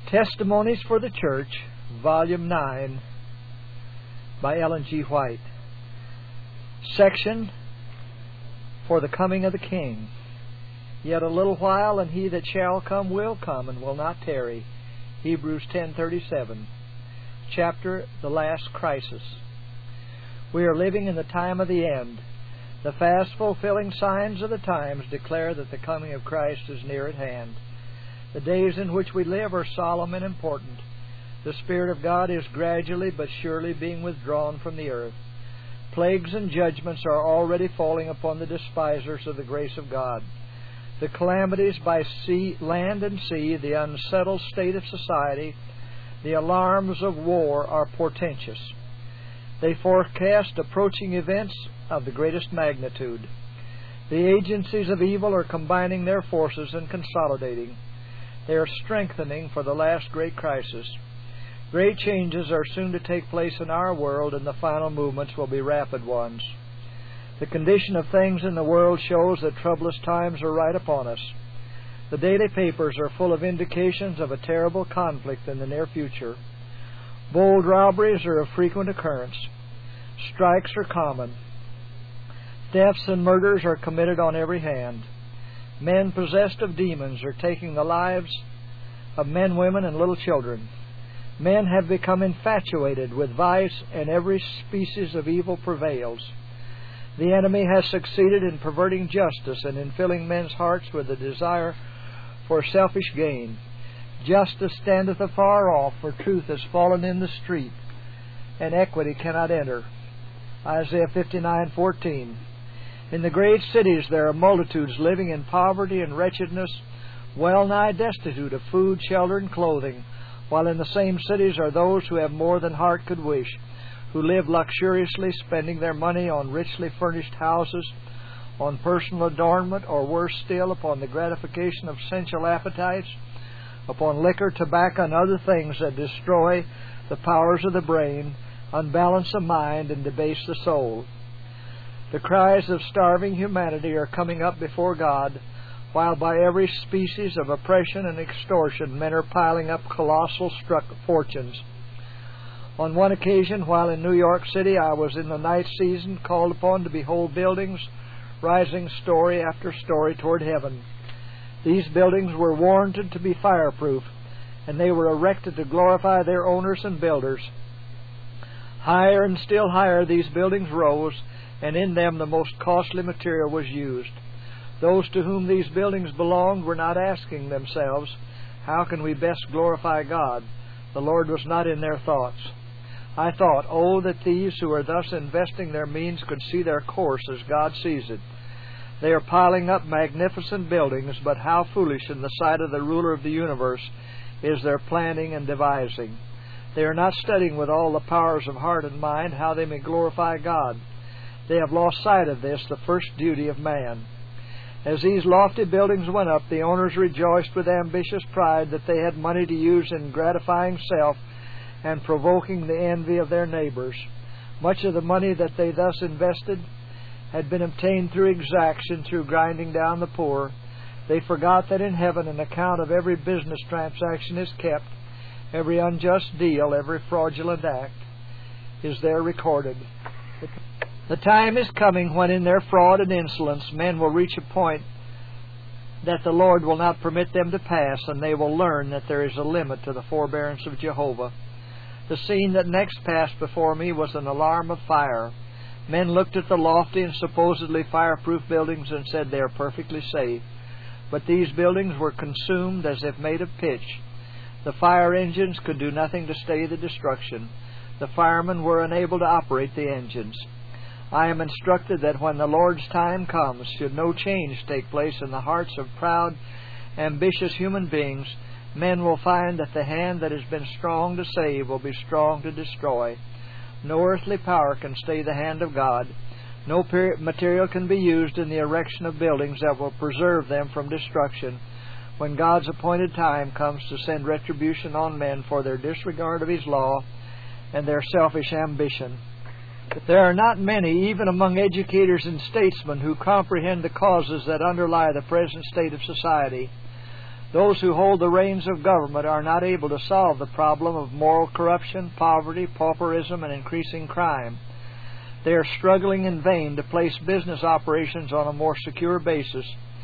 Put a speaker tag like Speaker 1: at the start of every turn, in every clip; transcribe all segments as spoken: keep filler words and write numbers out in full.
Speaker 1: Testimonies for the Church, Volume nine, by Ellen G. White. Section, For the Coming of the King. Yet a little while, and he that shall come will come, and will not tarry. Hebrews ten thirty-seven. Chapter, The Last Crisis. We are living in the time of the end. The fast fulfilling signs of the times declare that the coming of Christ is near at hand. The days in which we live are solemn and important. The Spirit of God is gradually but surely being withdrawn from the earth. Plagues and judgments are already falling upon the despisers of the grace of God. The calamities by sea, land and sea, the unsettled state of society, the alarms of war are portentous. They forecast approaching events of the greatest magnitude. The agencies of evil are combining their forces and consolidating. They are strengthening for the last great crisis. Great changes are soon to take place in our world, and the final movements will be rapid ones. The condition of things in the world shows that troublous times are right upon us. The daily papers are full of indications of a terrible conflict in the near future. Bold robberies are of frequent occurrence. Strikes are common. Thefts and murders are committed on every hand. Men possessed of demons are taking the lives of men, women, and little children. Men have become infatuated with vice, and every species of evil prevails. The enemy has succeeded in perverting justice and in filling men's hearts with a desire for selfish gain. Justice standeth afar off, for truth has fallen in the street, and equity cannot enter. Isaiah fifty-nine fourteen. In the great cities there are multitudes living in poverty and wretchedness, well nigh destitute of food, shelter, and clothing, while in the same cities are those who have more than heart could wish, who live luxuriously, spending their money on richly furnished houses, on personal adornment, or worse still, upon the gratification of sensual appetites, upon liquor, tobacco, and other things that destroy the powers of the brain, unbalance the mind, and debase the soul. The cries of starving humanity are coming up before God, while by every species of oppression and extortion men are piling up colossal struck fortunes. On one occasion, while in New York City, I was in the night season called upon to behold buildings rising story after story toward heaven. These buildings were warranted to be fireproof, and they were erected to glorify their owners and builders. Higher and still higher these buildings rose, and in them the most costly material was used. Those to whom these buildings belonged were not asking themselves, how can we best glorify God? The Lord was not in their thoughts. I thought, oh, that these who are thus investing their means could see their course as God sees it. They are piling up magnificent buildings, but how foolish in the sight of the ruler of the universe is their planning and devising. They are not studying with all the powers of heart and mind how they may glorify God. They have lost sight of this, the first duty of man. As these lofty buildings went up, the owners rejoiced with ambitious pride that they had money to use in gratifying self and provoking the envy of their neighbors. Much of the money that they thus invested had been obtained through exaction, through grinding down the poor. They forgot that in heaven an account of every business transaction is kept, every unjust deal, every fraudulent act is there recorded. The time is coming when in their fraud and insolence men will reach a point that the Lord will not permit them to pass, and they will learn that there is a limit to the forbearance of Jehovah. The scene that next passed before me was an alarm of fire. Men looked at the lofty and supposedly fireproof buildings and said they are perfectly safe. But these buildings were consumed as if made of pitch. The fire engines could do nothing to stay the destruction. The firemen were unable to operate the engines. I am instructed that when the Lord's time comes, should no change take place in the hearts of proud, ambitious human beings, men will find that the hand that has been strong to save will be strong to destroy. No earthly power can stay the hand of God. No material can be used in the erection of buildings that will preserve them from destruction when God's appointed time comes to send retribution on men for their disregard of His law and their selfish ambition. There are not many, even among educators and statesmen, who comprehend the causes that underlie the present state of society. Those who hold the reins of government are not able to solve the problem of moral corruption, poverty, pauperism, and increasing crime. They are struggling in vain to place business operations on a more secure basis.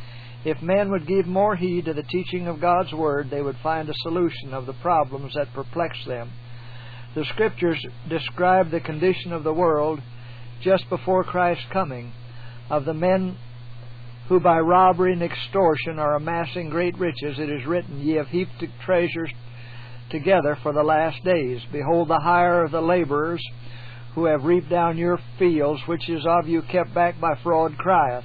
Speaker 1: If men would give more heed to the teaching of God's Word, they would find a solution of the problems that perplex them. The Scriptures describe the condition of the world just before Christ's coming, of the men who by robbery and extortion are amassing great riches. It is written, Ye have heaped treasures together for the last days. Behold, the hire of the laborers who have reaped down your fields, which is of you kept back by fraud, crieth.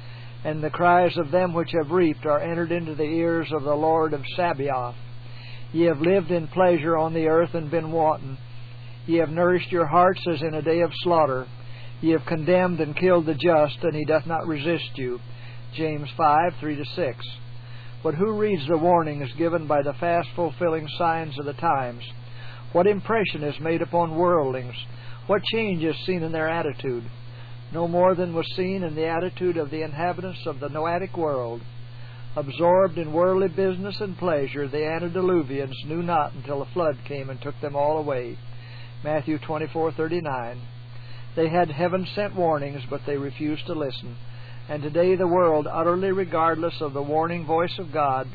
Speaker 1: And the cries of them which have reaped are entered into the ears of the Lord of Sabaoth. Ye have lived in pleasure on the earth and been wanton. Ye have nourished your hearts as in a day of slaughter. Ye have condemned and killed the just, and he doth not resist you. James five, three to six. But who reads the warnings given by the fast-fulfilling signs of the times? What impression is made upon worldlings? What change is seen in their attitude? No more than was seen in the attitude of the inhabitants of the Noahic world. Absorbed in worldly business and pleasure, the antediluvians knew not until a flood came and took them all away. Matthew twenty-four, thirty-nine. They had heaven-sent warnings, but they refused to listen. And today the world, utterly regardless of the warning voice of God,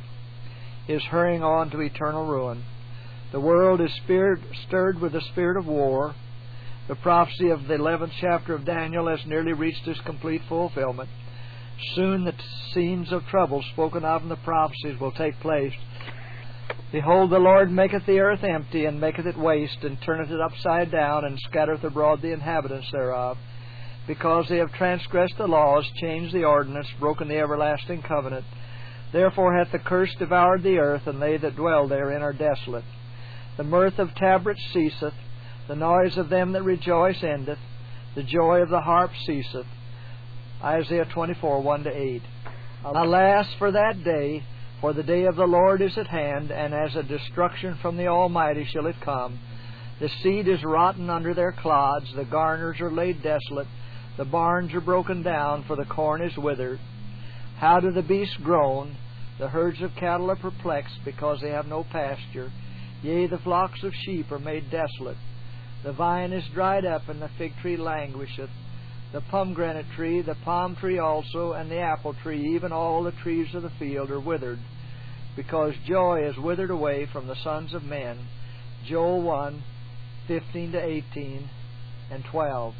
Speaker 1: is hurrying on to eternal ruin. The world is spirit, stirred with the spirit of war. The prophecy of the eleventh chapter of Daniel has nearly reached its complete fulfillment. Soon the scenes of trouble spoken of in the prophecies will take place. Behold, the Lord maketh the earth empty, and maketh it waste, and turneth it upside down, and scattereth abroad the inhabitants thereof. Because they have transgressed the laws, changed the ordinance, broken the everlasting covenant. Therefore hath the curse devoured the earth, and they that dwell therein are desolate. The mirth of tabrets ceaseth, the noise of them that rejoice endeth, the joy of the harp ceaseth. Isaiah twenty-four, one to eight. Alas for that day, for the day of the Lord is at hand, and as a destruction from the Almighty shall it come. The seed is rotten under their clods, the garners are laid desolate, the barns are broken down, for the corn is withered. How do the beasts groan? The herds of cattle are perplexed, because they have no pasture. Yea, the flocks of sheep are made desolate. The vine is dried up, and the fig tree languisheth. The pomegranate tree, the palm tree also, and the apple tree, even all the trees of the field are withered, because joy is withered away from the sons of men. Joel one, fifteen to eighteen and twelve.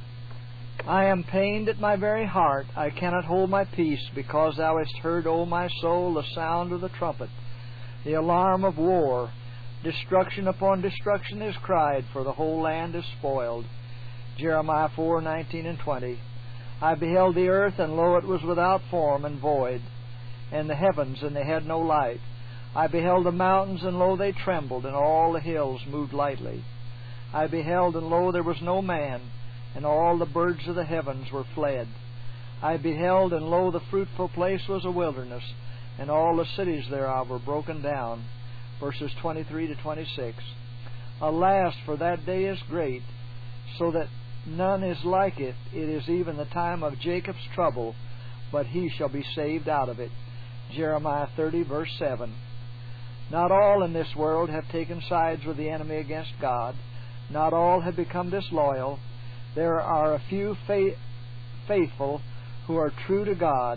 Speaker 1: I am pained at my very heart. I cannot hold my peace, because thou hast heard, O my soul, the sound of the trumpet, the alarm of war. Destruction upon destruction is cried, for the whole land is spoiled. Jeremiah four, nineteen and twenty. I beheld the earth, and lo, it was without form and void, and the heavens, and they had no light. I beheld the mountains, and lo, they trembled, and all the hills moved lightly. I beheld, and lo, there was no man, and all the birds of the heavens were fled. I beheld, and lo, the fruitful place was a wilderness, and all the cities thereof were broken down. Verses twenty-three to twenty-six. Alas, for that day is great, so that none is like it. It is even the time of Jacob's trouble, but he shall be saved out of it. Jeremiah thirty, verse seven. Not all in this world have taken sides with the enemy against God. Not all have become disloyal. There are a few fa- faithful who are true to God.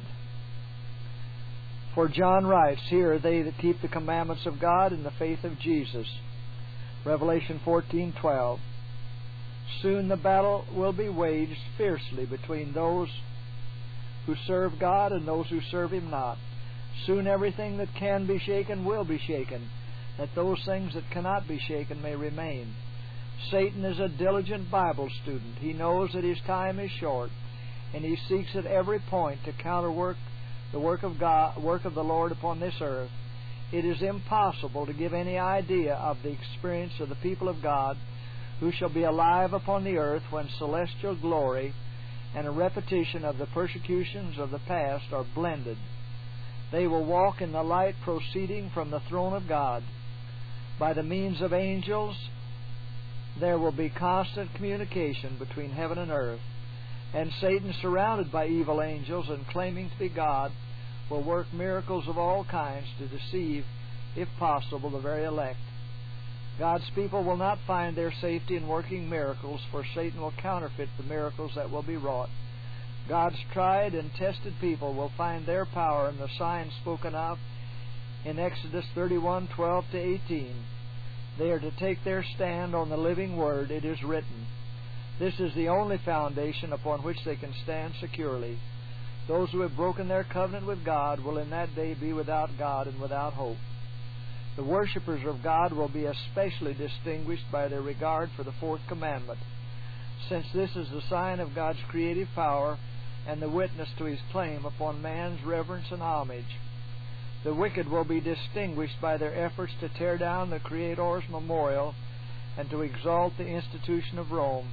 Speaker 1: For John writes, Here are they that keep the commandments of God in the faith of Jesus. Revelation fourteen, twelve. Soon the battle will be waged fiercely between those who serve God and those who serve Him not. Soon everything that can be shaken will be shaken, that those things that cannot be shaken may remain. Satan is a diligent Bible student. He knows that his time is short, and he seeks at every point to counterwork the work of God, work of the Lord upon this earth. It is impossible to give any idea of the experience of the people of God who shall be alive upon the earth when celestial glory and a repetition of the persecutions of the past are blended. They will walk in the light proceeding from the throne of God. By the means of angels, there will be constant communication between heaven and earth. And Satan, surrounded by evil angels and claiming to be God, will work miracles of all kinds to deceive if possible, the very elect. God's people will not find their safety in working miracles, for Satan will counterfeit the miracles that will be wrought. God's tried and tested people will find their power in the signs spoken of in Exodus thirty-one, twelve to eighteen. They are to take their stand on the living Word. It is written. This is the only foundation upon which they can stand securely. Those who have broken their covenant with God will in that day be without God and without hope. The worshippers of God will be especially distinguished by their regard for the fourth commandment, since this is the sign of God's creative power and the witness to His claim upon man's reverence and homage. The wicked will be distinguished by their efforts to tear down the Creator's memorial and to exalt the institution of Rome.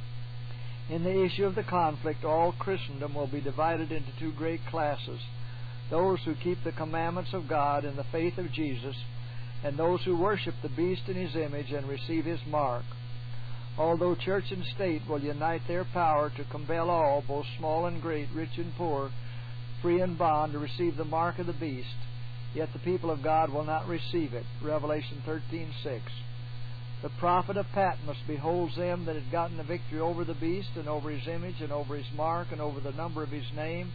Speaker 1: In the issue of the conflict, all Christendom will be divided into two great classes: those who keep the commandments of God in the faith of Jesus, and those who worship the beast in his image and receive his mark. Although church and state will unite their power to compel all, both small and great, rich and poor, free and bond, to receive the mark of the beast, yet the people of God will not receive it. Revelation thirteen six. The prophet of Patmos beholds them that had gotten the victory over the beast and over his image and over his mark and over the number of his name,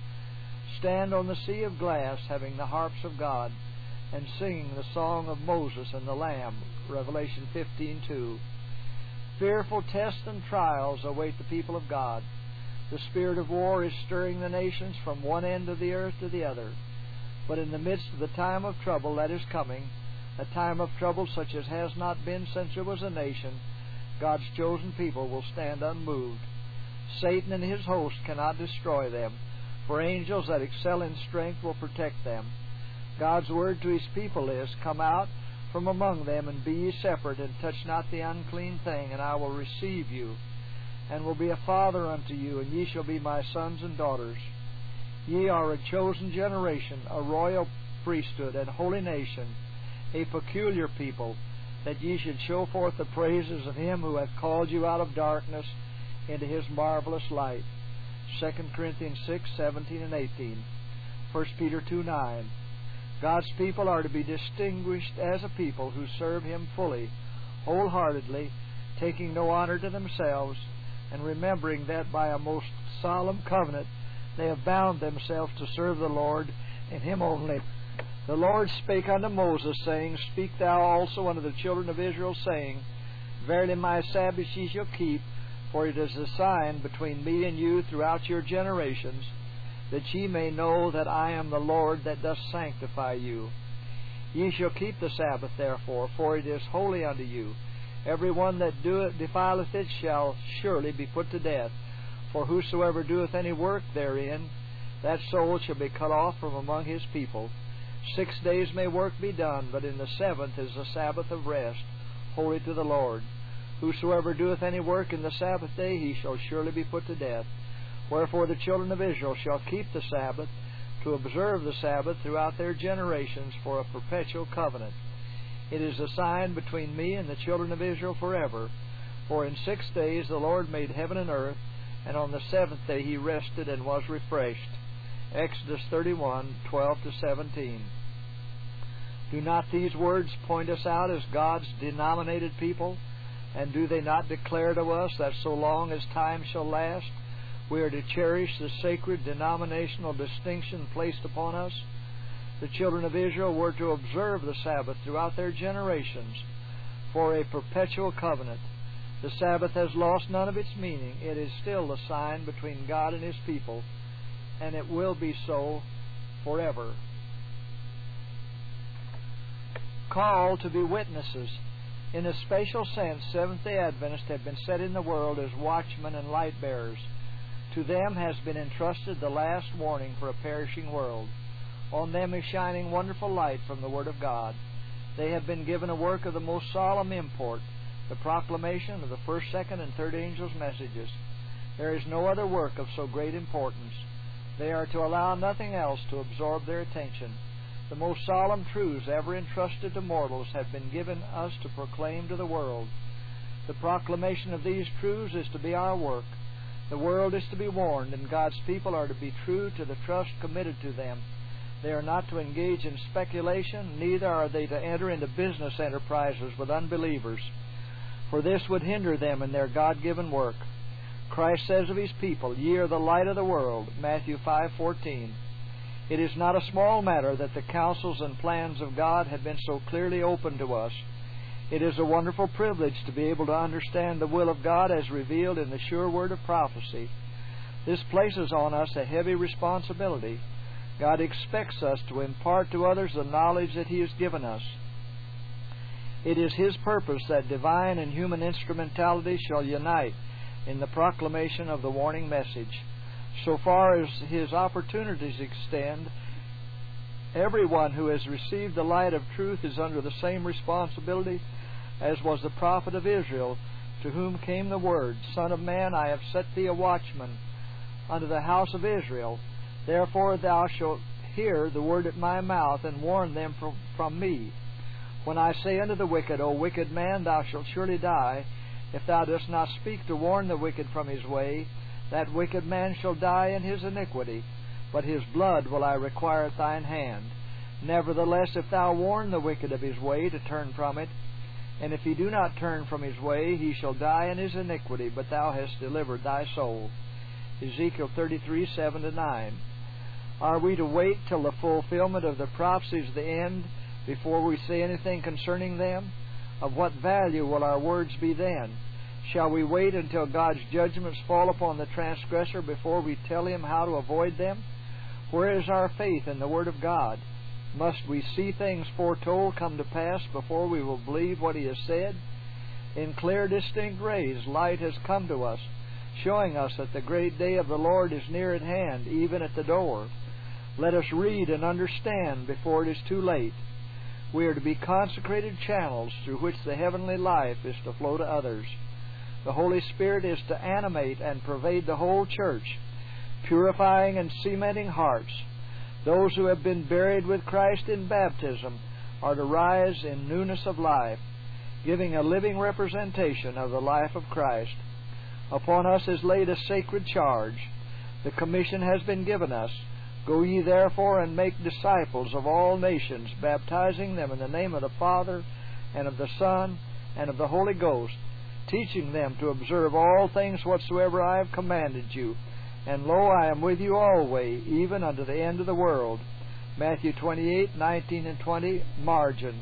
Speaker 1: stand on the sea of glass, having the harps of God, and singing the song of Moses and the Lamb. Revelation fifteen two. Fearful tests and trials await the people of God. The spirit of war is stirring the nations from one end of the earth to the other. But in the midst of the time of trouble that is coming, a time of trouble such as has not been since there was a nation, God's chosen people will stand unmoved. Satan and his host cannot destroy them, for angels that excel in strength will protect them. God's word to His people is, "Come out from among them, and be ye separate, and touch not the unclean thing, and I will receive you, and will be a father unto you, and ye shall be my sons and daughters. Ye are a chosen generation, a royal priesthood, and holy nation, a peculiar people, that ye should show forth the praises of Him who hath called you out of darkness into His marvelous light." Second Corinthians six, seventeen and eighteen. First Peter two, nine. God's people are to be distinguished as a people who serve Him fully, wholeheartedly, taking no honor to themselves, and remembering that by a most solemn covenant they have bound themselves to serve the Lord and Him only. The Lord spake unto Moses, saying, "Speak thou also unto the children of Israel, saying, Verily my Sabbaths ye shall keep, for it is a sign between me and you throughout your generations, that ye may know that I am the Lord that doth sanctify you. Ye shall keep the Sabbath therefore, for it is holy unto you. Every one that doeth defileth it shall surely be put to death. For whosoever doeth any work therein, that soul shall be cut off from among his people. Six days may work be done, but in the seventh is the Sabbath of rest, holy to the Lord. Whosoever doeth any work in the Sabbath day, he shall surely be put to death. Wherefore the children of Israel shall keep the Sabbath, to observe the Sabbath throughout their generations for a perpetual covenant. It is a sign between me and the children of Israel forever. For in six days the Lord made heaven and earth, and on the seventh day He rested and was refreshed." Exodus thirty-one, twelve to seventeen. Do not these words point us out as God's denominated people? And do they not declare to us that so long as time shall last, we are to cherish the sacred denominational distinction placed upon us? The children of Israel were to observe the Sabbath throughout their generations for a perpetual covenant. The Sabbath has lost none of its meaning. It is still the sign between God and His people, and it will be so forever. Called to be witnesses. In a special sense, Seventh-day Adventists have been set in the world as watchmen and light-bearers. To them has been entrusted the last warning for a perishing world. On them is shining wonderful light from the Word of God. They have been given a work of the most solemn import, the proclamation of the first, second, and third angels' messages. There is no other work of so great importance. They are to allow nothing else to absorb their attention. The most solemn truths ever entrusted to mortals have been given us to proclaim to the world. The proclamation of these truths is to be our work. The world is to be warned, and God's people are to be true to the trust committed to them. They are not to engage in speculation, neither are they to enter into business enterprises with unbelievers, for this would hinder them in their God-given work. Christ says of His people, "Ye are the light of the world," Matthew five fourteen. It is not a small matter that the counsels and plans of God have been so clearly opened to us. It is a wonderful privilege to be able to understand the will of God as revealed in the sure word of prophecy. This places on us a heavy responsibility. God expects us to impart to others the knowledge that He has given us. It is His purpose that divine and human instrumentality shall unite in the proclamation of the warning message. So far as His opportunities extend, everyone who has received the light of truth is under the same responsibility as was the prophet of Israel, to whom came the word, "Son of man, I have set thee a watchman unto the house of Israel. Therefore thou shalt hear the word at my mouth, and warn them from, from me. When I say unto the wicked, O wicked man, thou shalt surely die, if thou dost not speak to warn the wicked from his way, that wicked man shall die in his iniquity, but his blood will I require at thine hand. Nevertheless, if thou warn the wicked of his way to turn from it, and if he do not turn from his way, he shall die in his iniquity, but thou hast delivered thy soul." Ezekiel thirty-three, seven to nine. Are we to wait till the fulfillment of the prophecies of the end before we say anything concerning them? Of what value will our words be then? Shall we wait until God's judgments fall upon the transgressor before we tell him how to avoid them? Where is our faith in the Word of God? Must we see things foretold come to pass before we will believe what He has said? In clear, distinct rays, light has come to us, showing us that the great day of the Lord is near at hand, even at the door. Let us read and understand before it is too late. We are to be consecrated channels through which the heavenly life is to flow to others. The Holy Spirit is to animate and pervade the whole church, purifying and cementing hearts. Those who have been buried with Christ in baptism are to rise in newness of life, giving a living representation of the life of Christ. Upon us is laid a sacred charge. The commission has been given us. "Go ye therefore and make disciples of all nations, baptizing them in the name of the Father, and of the Son, and of the Holy Ghost, teaching them to observe all things whatsoever I have commanded you. And lo, I am with you always, even unto the end of the world." Matthew twenty-eight, nineteen and twenty, margin.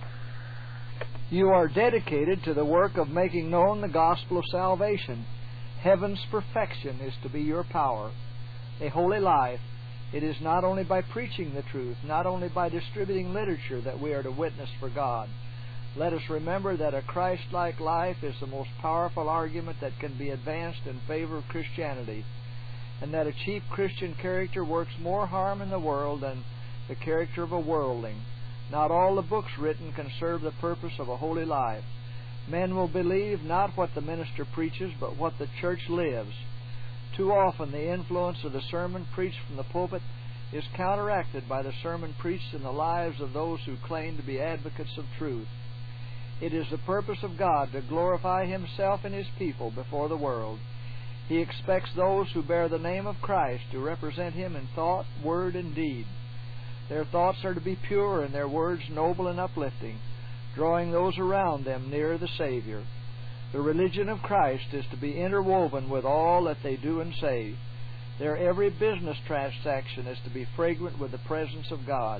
Speaker 1: You are dedicated to the work of making known the gospel of salvation. Heaven's perfection is to be your power. A holy life. It is not only by preaching the truth, not only by distributing literature that we are to witness for God. Let us remember that a Christ-like life is the most powerful argument that can be advanced in favor of Christianity, and that a cheap Christian character works more harm in the world than the character of a worldling. Not all the books written can serve the purpose of a holy life. Men will believe not what the minister preaches, but what the church lives. Too often the influence of the sermon preached from the pulpit is counteracted by the sermon preached in the lives of those who claim to be advocates of truth. It is the purpose of God to glorify Himself and His people before the world. He expects those who bear the name of Christ to represent Him in thought, word, and deed. Their thoughts are to be pure and their words noble and uplifting, drawing those around them nearer the Savior. The religion of Christ is to be interwoven with all that they do and say. Their every business transaction is to be fragrant with the presence of God.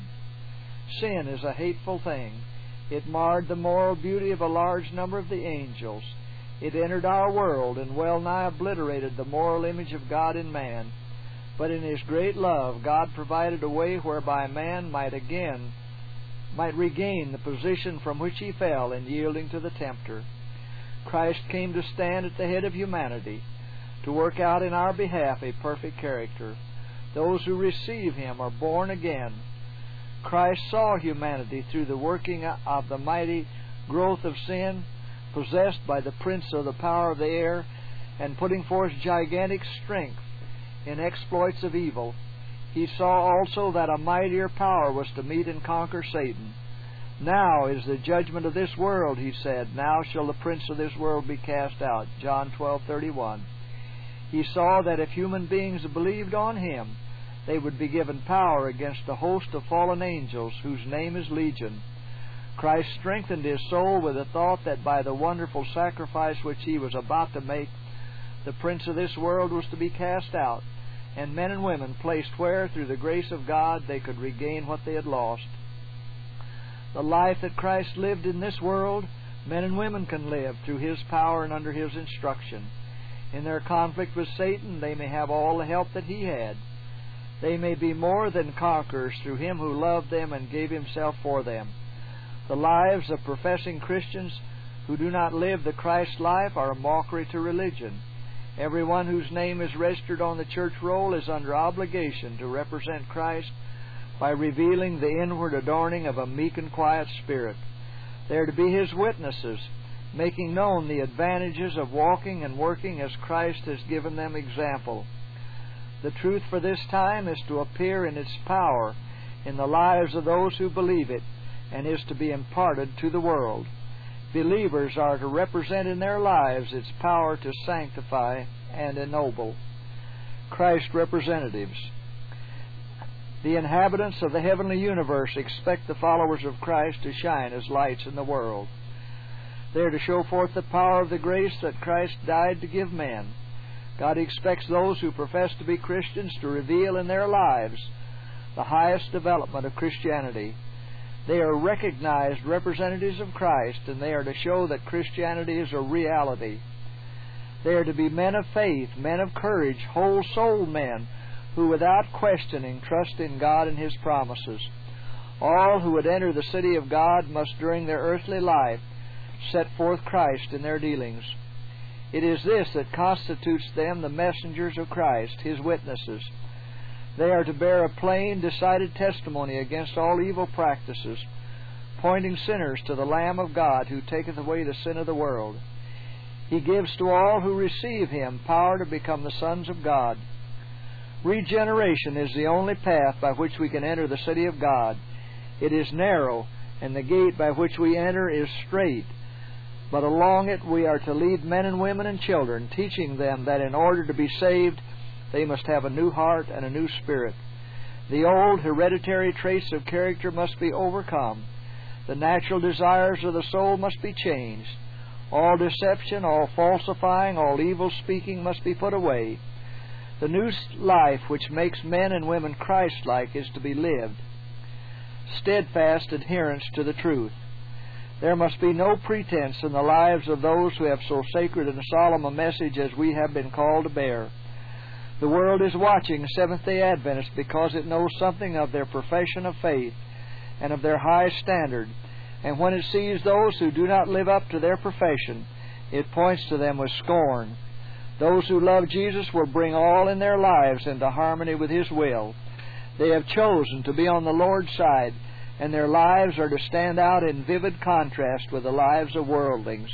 Speaker 1: Sin is a hateful thing. It marred the moral beauty of a large number of the angels. It entered our world and well nigh obliterated the moral image of God in man. But in His great love, God provided a way whereby man might again, might regain the position from which he fell in yielding to the tempter. Christ came to stand at the head of humanity, to work out in our behalf a perfect character. Those who receive Him are born again. Christ saw humanity through the working of the mighty growth of sin, possessed by the prince of the power of the air, and putting forth gigantic strength in exploits of evil. He saw also that a mightier power was to meet and conquer Satan. "Now is the judgment of this world," He said. "Now shall the prince of this world be cast out." John twelve thirty-one. He saw that if human beings believed on Him, they would be given power against a host of fallen angels whose name is Legion. Christ strengthened his soul with the thought that by the wonderful sacrifice which he was about to make, the prince of this world was to be cast out, and men and women placed where, through the grace of God, they could regain what they had lost. The life that Christ lived in this world, men and women can live through his power and under his instruction. In their conflict with Satan, they may have all the help that he had. They may be more than conquerors through him who loved them and gave himself for them. The lives of professing Christians who do not live the Christ life are a mockery to religion. Everyone whose name is registered on the church roll is under obligation to represent Christ by revealing the inward adorning of a meek and quiet spirit. They are to be his witnesses, making known the advantages of walking and working as Christ has given them example. The truth for this time is to appear in its power in the lives of those who believe it, and is to be imparted to the world. Believers are to represent in their lives its power to sanctify and ennoble. Christ's representatives. The inhabitants of the heavenly universe expect the followers of Christ to shine as lights in the world. They are to show forth the power of the grace that Christ died to give men. God expects those who profess to be Christians to reveal in their lives the highest development of Christianity. They are recognized representatives of Christ, and they are to show that Christianity is a reality. They are to be men of faith, men of courage, whole-souled men, who without questioning trust in God and his promises. All who would enter the city of God must during their earthly life set forth Christ in their dealings. It is this that constitutes them the messengers of Christ, his witnesses. They are to bear a plain, decided testimony against all evil practices, pointing sinners to the Lamb of God who taketh away the sin of the world. He gives to all who receive him power to become the sons of God. Regeneration is the only path by which we can enter the city of God. It is narrow, and the gate by which we enter is strait. But along it we are to lead men and women and children, teaching them that in order to be saved, they must have a new heart and a new spirit. The old hereditary traits of character must be overcome. The natural desires of the soul must be changed. All deception, all falsifying, all evil speaking must be put away. The new life which makes men and women Christ-like is to be lived. Steadfast adherence to the truth. There must be no pretense in the lives of those who have so sacred and solemn a message as we have been called to bear. The world is watching Seventh-day Adventists because it knows something of their profession of faith and of their high standard, and when it sees those who do not live up to their profession, it points to them with scorn. Those who love Jesus will bring all in their lives into harmony with his will. They have chosen to be on the Lord's side, and their lives are to stand out in vivid contrast with the lives of worldlings.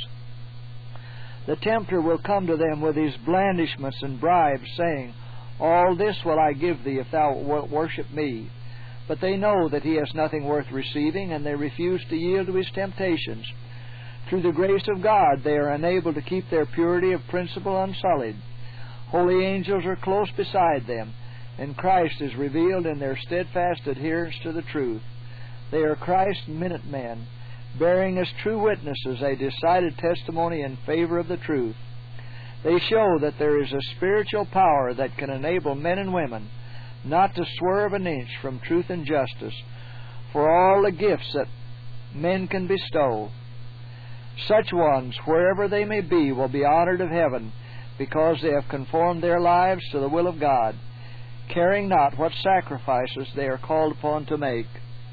Speaker 1: The tempter will come to them with his blandishments and bribes, saying, "All this will I give thee if thou wilt worship me." But they know that he has nothing worth receiving, and they refuse to yield to his temptations. Through the grace of God, they are enabled to keep their purity of principle unsullied. Holy angels are close beside them, and Christ is revealed in their steadfast adherence to the truth. They are Christ's minutemen, bearing as true witnesses a decided testimony in favor of the truth. They show that there is a spiritual power that can enable men and women not to swerve an inch from truth and justice for all the gifts that men can bestow. Such ones, wherever they may be, will be honored of heaven because they have conformed their lives to the will of God, caring not what sacrifices they are called upon to make.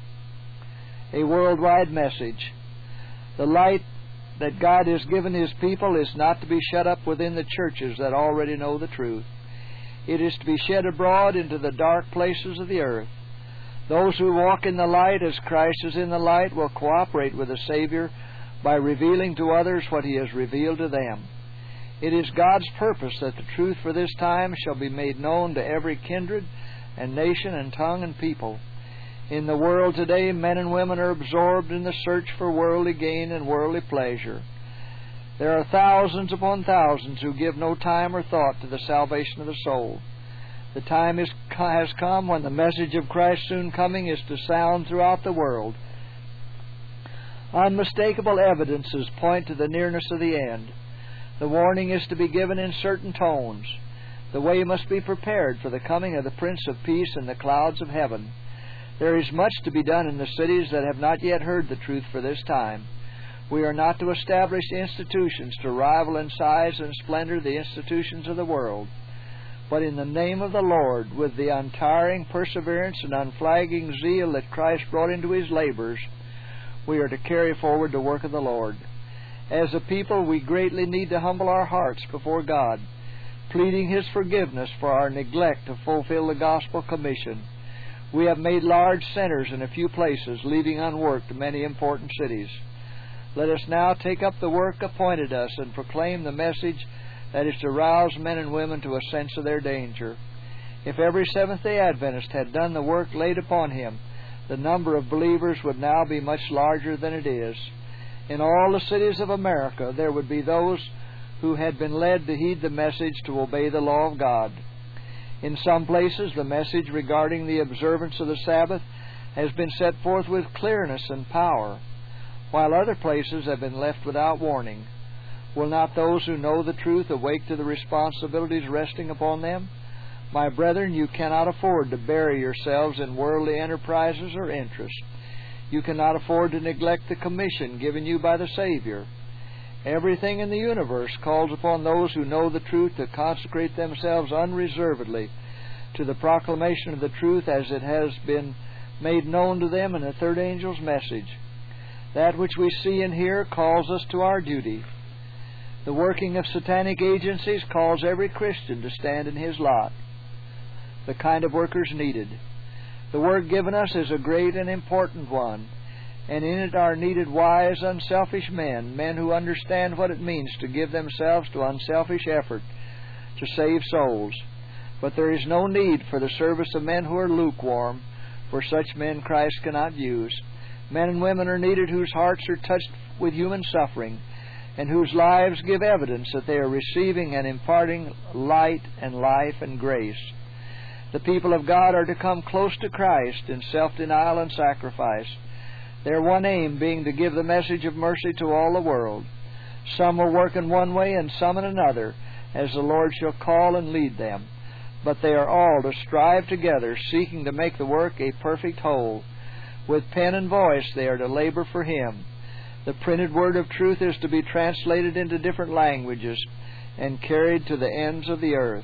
Speaker 1: A worldwide message. The light that God has given his people is not to be shut up within the churches that already know the truth. It is to be shed abroad into the dark places of the earth. Those who walk in the light as Christ is in the light will cooperate with the Savior by revealing to others what he has revealed to them. It is God's purpose that the truth for this time shall be made known to every kindred and nation and tongue and people. In the world today, men and women are absorbed in the search for worldly gain and worldly pleasure. There are thousands upon thousands who give no time or thought to the salvation of the soul. The time is, has come when the message of Christ's soon coming is to sound throughout the world. Unmistakable evidences point to the nearness of the end. The warning is to be given in certain tones. The way must be prepared for the coming of the Prince of Peace in the clouds of heaven. There is much to be done in the cities that have not yet heard the truth for this time. We are not to establish institutions to rival in size and splendor the institutions of the world, but in the name of the Lord, with the untiring perseverance and unflagging zeal that Christ brought into His labors, we are to carry forward the work of the Lord. As a people, we greatly need to humble our hearts before God, pleading His forgiveness for our neglect to fulfill the gospel commission. We have made large centers in a few places, leaving unworked many important cities. Let us now take up the work appointed us and proclaim the message that is to rouse men and women to a sense of their danger. If every Seventh-day Adventist had done the work laid upon him, the number of believers would now be much larger than it is. In all the cities of America, there would be those who had been led to heed the message to obey the law of God. In some places, the message regarding the observance of the Sabbath has been set forth with clearness and power, while other places have been left without warning. Will not those who know the truth awake to the responsibilities resting upon them? My brethren, you cannot afford to bury yourselves in worldly enterprises or interests. You cannot afford to neglect the commission given you by the Savior. Everything in the universe calls upon those who know the truth to consecrate themselves unreservedly to the proclamation of the truth as it has been made known to them in the third angel's message. That which we see and hear calls us to our duty. The working of satanic agencies calls every Christian to stand in his lot. The kind of workers needed. The work given us is a great and important one, and in it are needed wise, unselfish men, men who understand what it means to give themselves to unselfish effort to save souls. But there is no need for the service of men who are lukewarm, for such men Christ cannot use. Men and women are needed whose hearts are touched with human suffering, and whose lives give evidence that they are receiving and imparting light and life and grace. The people of God are to come close to Christ in self-denial and sacrifice, their one aim being to give the message of mercy to all the world. Some will work in one way and some in another, as the Lord shall call and lead them. But they are all to strive together, seeking to make the work a perfect whole. With pen and voice they are to labor for Him. The printed word of truth is to be translated into different languages and carried to the ends of the earth.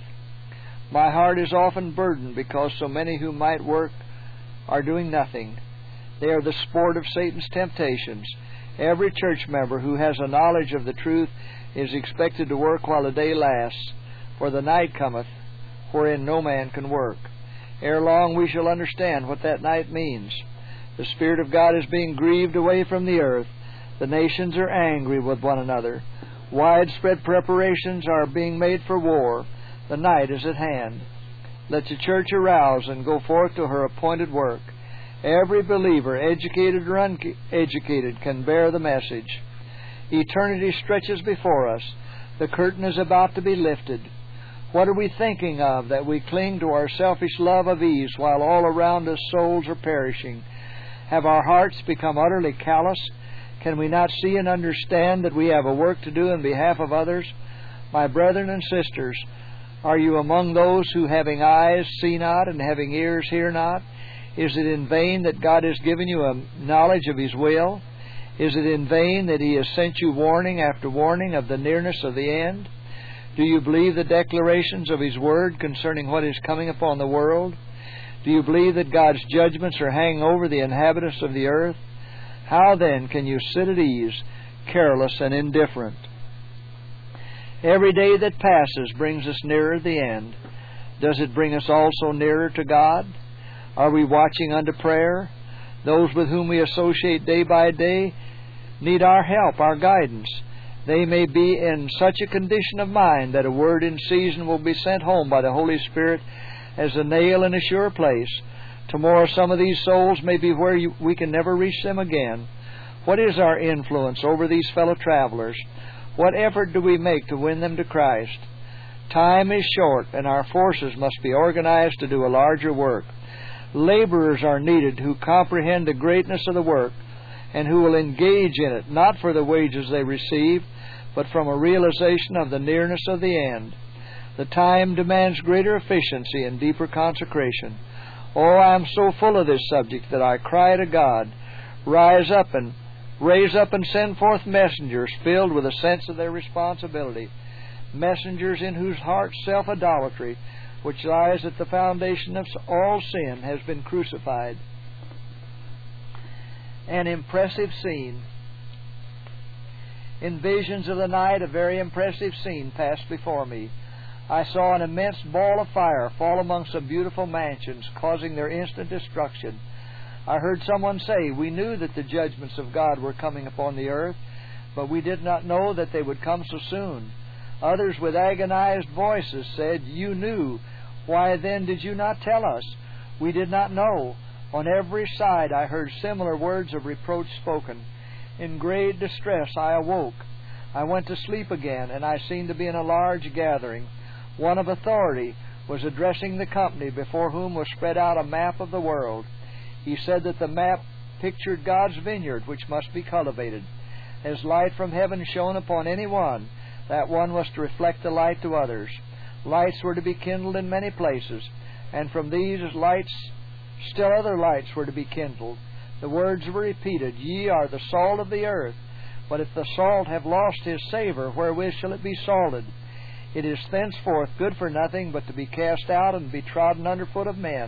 Speaker 1: My heart is often burdened because so many who might work are doing nothing. They are the sport of Satan's temptations. Every church member who has a knowledge of the truth is expected to work while the day lasts, for the night cometh, wherein no man can work. Ere long we shall understand what that night means. The Spirit of God is being grieved away from the earth. The nations are angry with one another. Widespread preparations are being made for war. The night is at hand. Let the church arouse and go forth to her appointed work. Every believer, educated or uneducated, can bear the message. Eternity stretches before us. The curtain is about to be lifted. What are we thinking of that we cling to our selfish love of ease while all around us souls are perishing? Have our hearts become utterly callous? Can we not see and understand that we have a work to do in behalf of others? My brethren and sisters, are you among those who, having eyes, see not, and having ears, hear not? Is it in vain that God has given you a knowledge of His will? Is it in vain that He has sent you warning after warning of the nearness of the end? Do you believe the declarations of His Word concerning what is coming upon the world? Do you believe that God's judgments are hanging over the inhabitants of the earth? How then can you sit at ease, careless and indifferent? Every day that passes brings us nearer the end. Does it bring us also nearer to God? Are we watching unto prayer? Those with whom we associate day by day need our help, our guidance. They may be in such a condition of mind that a word in season will be sent home by the Holy Spirit as a nail in a sure place. Tomorrow some of these souls may be where you, we can never reach them again. What is our influence over these fellow travelers? What effort do we make to win them to Christ? Time is short, and our forces must be organized to do a larger work. Laborers are needed who comprehend the greatness of the work and who will engage in it, not for the wages they receive, but from a realization of the nearness of the end. The time demands greater efficiency and deeper consecration. Oh, I am so full of this subject that I cry to God, rise up and raise up and send forth messengers filled with a sense of their responsibility, messengers in whose hearts self-idolatry, which lies at the foundation of all sin, has been crucified. An impressive scene. In visions of the night, a very impressive scene passed before me. I saw an immense ball of fire fall among some beautiful mansions, causing their instant destruction. I heard someone say, "We knew that the judgments of God were coming upon the earth, but we did not know that they would come so soon." Others with agonized voices said, "You knew. Why then did you not tell us? We did not know." On every side I heard similar words of reproach spoken. In great distress I awoke. I went to sleep again, and I seemed to be in a large gathering. One of authority was addressing the company, before whom was spread out a map of the world. He said that the map pictured God's vineyard, which must be cultivated. As light from heaven shone upon any one, that one was to reflect the light to others. Lights were to be kindled in many places, and from these lights still other lights were to be kindled. The words were repeated, "Ye are the salt of the earth, but if the salt have lost his savour, wherewith shall it be salted? It is thenceforth good for nothing but to be cast out and be trodden under foot of men.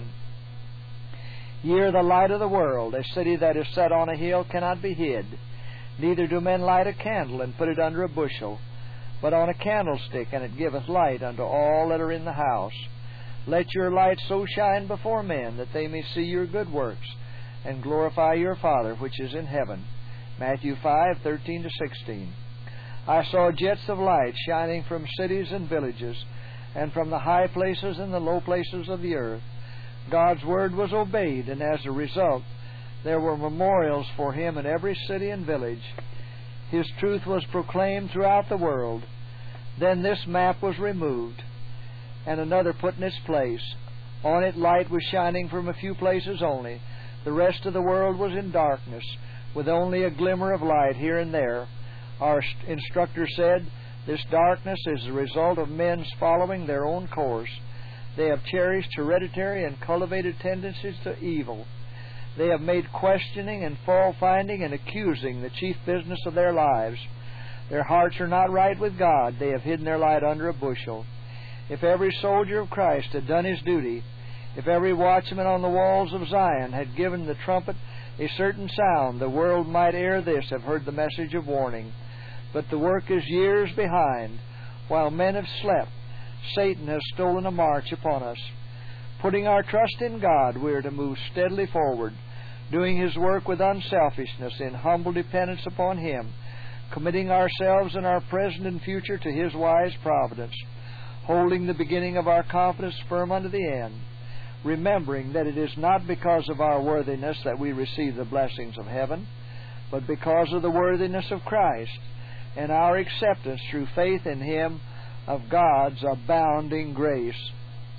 Speaker 1: Ye are the light of the world. A city that is set on a hill cannot be hid. Neither do men light a candle and put it under a bushel, but on a candlestick, and it giveth light unto all that are in the house. Let your light so shine before men, that they may see your good works, and glorify your Father which is in heaven." Matthew five, thirteen to sixteen. I saw jets of light shining from cities and villages, and from the high places and the low places of the earth. God's word was obeyed, and as a result, there were memorials for Him in every city and village. His truth was proclaimed throughout the world. Then this map was removed, and another put in its place. On it light was shining from a few places only. The rest of the world was in darkness, with only a glimmer of light here and there. Our instructor said, "This darkness is the result of men's following their own course. They have cherished hereditary and cultivated tendencies to evil. They have made questioning and fault-finding and accusing the chief business of their lives. Their hearts are not right with God. They have hidden their light under a bushel. If every soldier of Christ had done his duty, if every watchman on the walls of Zion had given the trumpet a certain sound, the world might ere this have heard the message of warning. But the work is years behind. While men have slept, Satan has stolen a march upon us. Putting our trust in God, we are to move steadily forward, doing His work with unselfishness, in humble dependence upon Him, committing ourselves and our present and future to His wise providence, holding the beginning of our confidence firm unto the end, remembering that it is not because of our worthiness that we receive the blessings of heaven, but because of the worthiness of Christ, and our acceptance through faith in Him of God's abounding grace.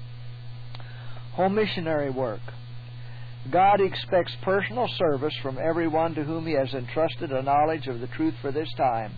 Speaker 1: Home missionary work. God expects personal service from everyone to whom He has entrusted a knowledge of the truth for this time.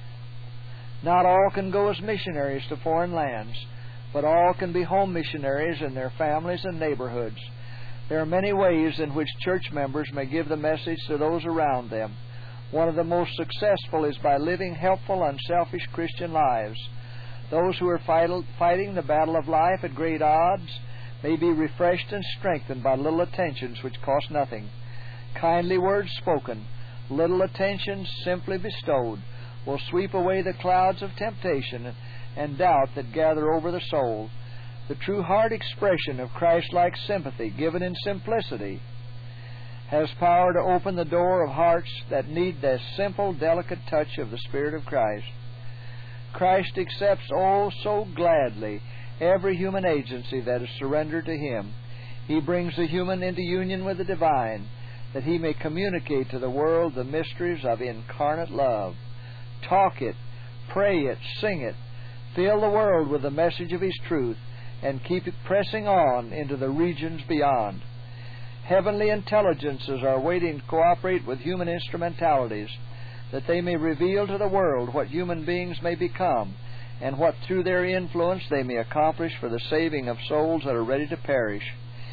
Speaker 1: Not all can go as missionaries to foreign lands, but all can be home missionaries in their families and neighborhoods. There are many ways in which church members may give the message to those around them. One of the most successful is by living helpful, unselfish Christian lives. Those who are fighting the battle of life at great odds may be refreshed and strengthened by little attentions which cost nothing. Kindly words spoken, little attentions simply bestowed, will sweep away the clouds of temptation and doubt that gather over the soul. The true heart expression of Christ-like sympathy, given in simplicity, has power to open the door of hearts that need the simple, delicate touch of the Spirit of Christ. Christ accepts, oh, so gladly, every human agency that is surrendered to Him. He brings the human into union with the divine, that He may communicate to the world the mysteries of incarnate love. Talk it, pray it, sing it, fill the world with the message of His truth, and keep it pressing on into the regions beyond. Heavenly intelligences are waiting to cooperate with human instrumentalities, that they may reveal to the world what human beings may become, and what through their influence they may accomplish for the saving of souls that are ready to perish.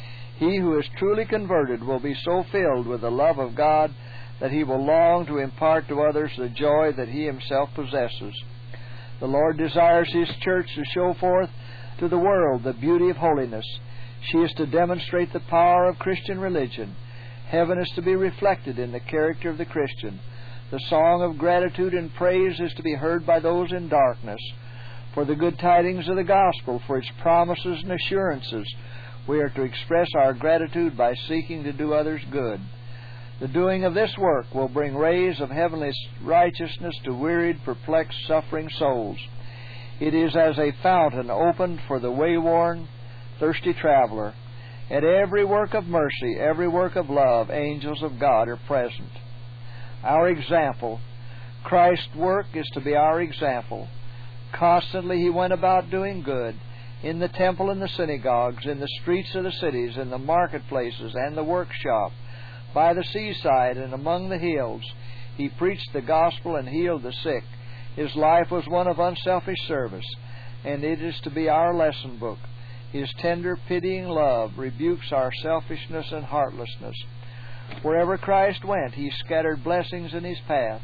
Speaker 1: He who is truly converted will be so filled with the love of God that he will long to impart to others the joy that he himself possesses. The Lord desires His church to show forth to the world the beauty of holiness. She is to demonstrate the power of Christian religion. Heaven is to be reflected in the character of the Christian. The song of gratitude and praise is to be heard by those in darkness. For the good tidings of the gospel, for its promises and assurances, we are to express our gratitude by seeking to do others good. The doing of this work will bring rays of heavenly righteousness to wearied, perplexed, suffering souls. It is as a fountain opened for the wayworn, thirsty traveler. At every work of mercy, every work of love, angels of God are present. Our example. Christ's work is to be our example. Constantly He went about doing good, in the temple and the synagogues, in the streets of the cities, in the marketplaces and the workshop, by the seaside and among the hills. He preached the gospel and healed the sick. His life was one of unselfish service, and it is to be our lesson book. His tender, pitying love rebukes our selfishness and heartlessness. Wherever Christ went, He scattered blessings in His path.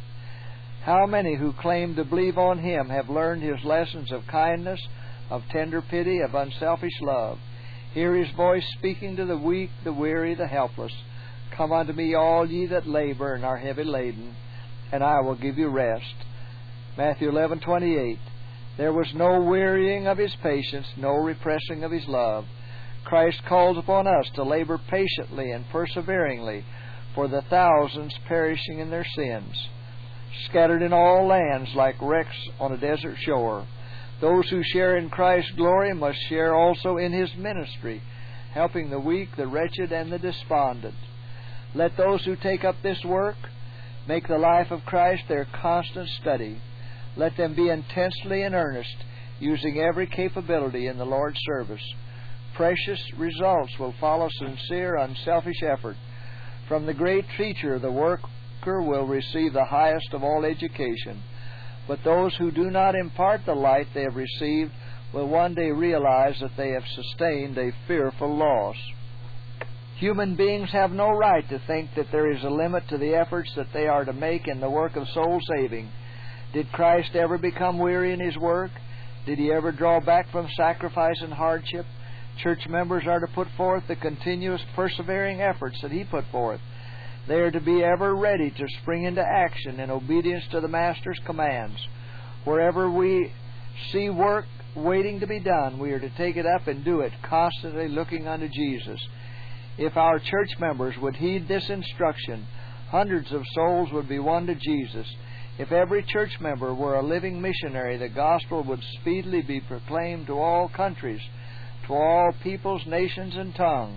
Speaker 1: How many who claim to believe on Him have learned His lessons of kindness, of tender pity, of unselfish love? Hear His voice speaking to the weak, the weary, the helpless. Come unto me, all ye that labor and are heavy laden, and I will give you rest. Matthew eleven twenty-eight. There was no wearying of His patience, no repressing of His love. Christ calls upon us to labor patiently and perseveringly for the thousands perishing in their sins, scattered in all lands like wrecks on a desert shore. Those who share in Christ's glory must share also in His ministry, helping the weak, the wretched, and the despondent. Let those who take up this work make the life of Christ their constant study. Let them be intensely in earnest, using every capability in the Lord's service. Precious results will follow sincere, unselfish effort. From the great teacher, the worker will receive the highest of all education. But those who do not impart the light they have received will one day realize that they have sustained a fearful loss. Human beings have no right to think that there is a limit to the efforts that they are to make in the work of soul saving. Did Christ ever become weary in His work? Did He ever draw back from sacrifice and hardship? Church members are to put forth the continuous, persevering efforts that He put forth. They are to be ever ready to spring into action in obedience to the Master's commands. Wherever we see work waiting to be done, we are to take it up and do it, constantly looking unto Jesus. If our church members would heed this instruction, hundreds of souls would be won to Jesus. If every church member were a living missionary, the gospel would speedily be proclaimed to all countries, to all peoples, nations, and tongues.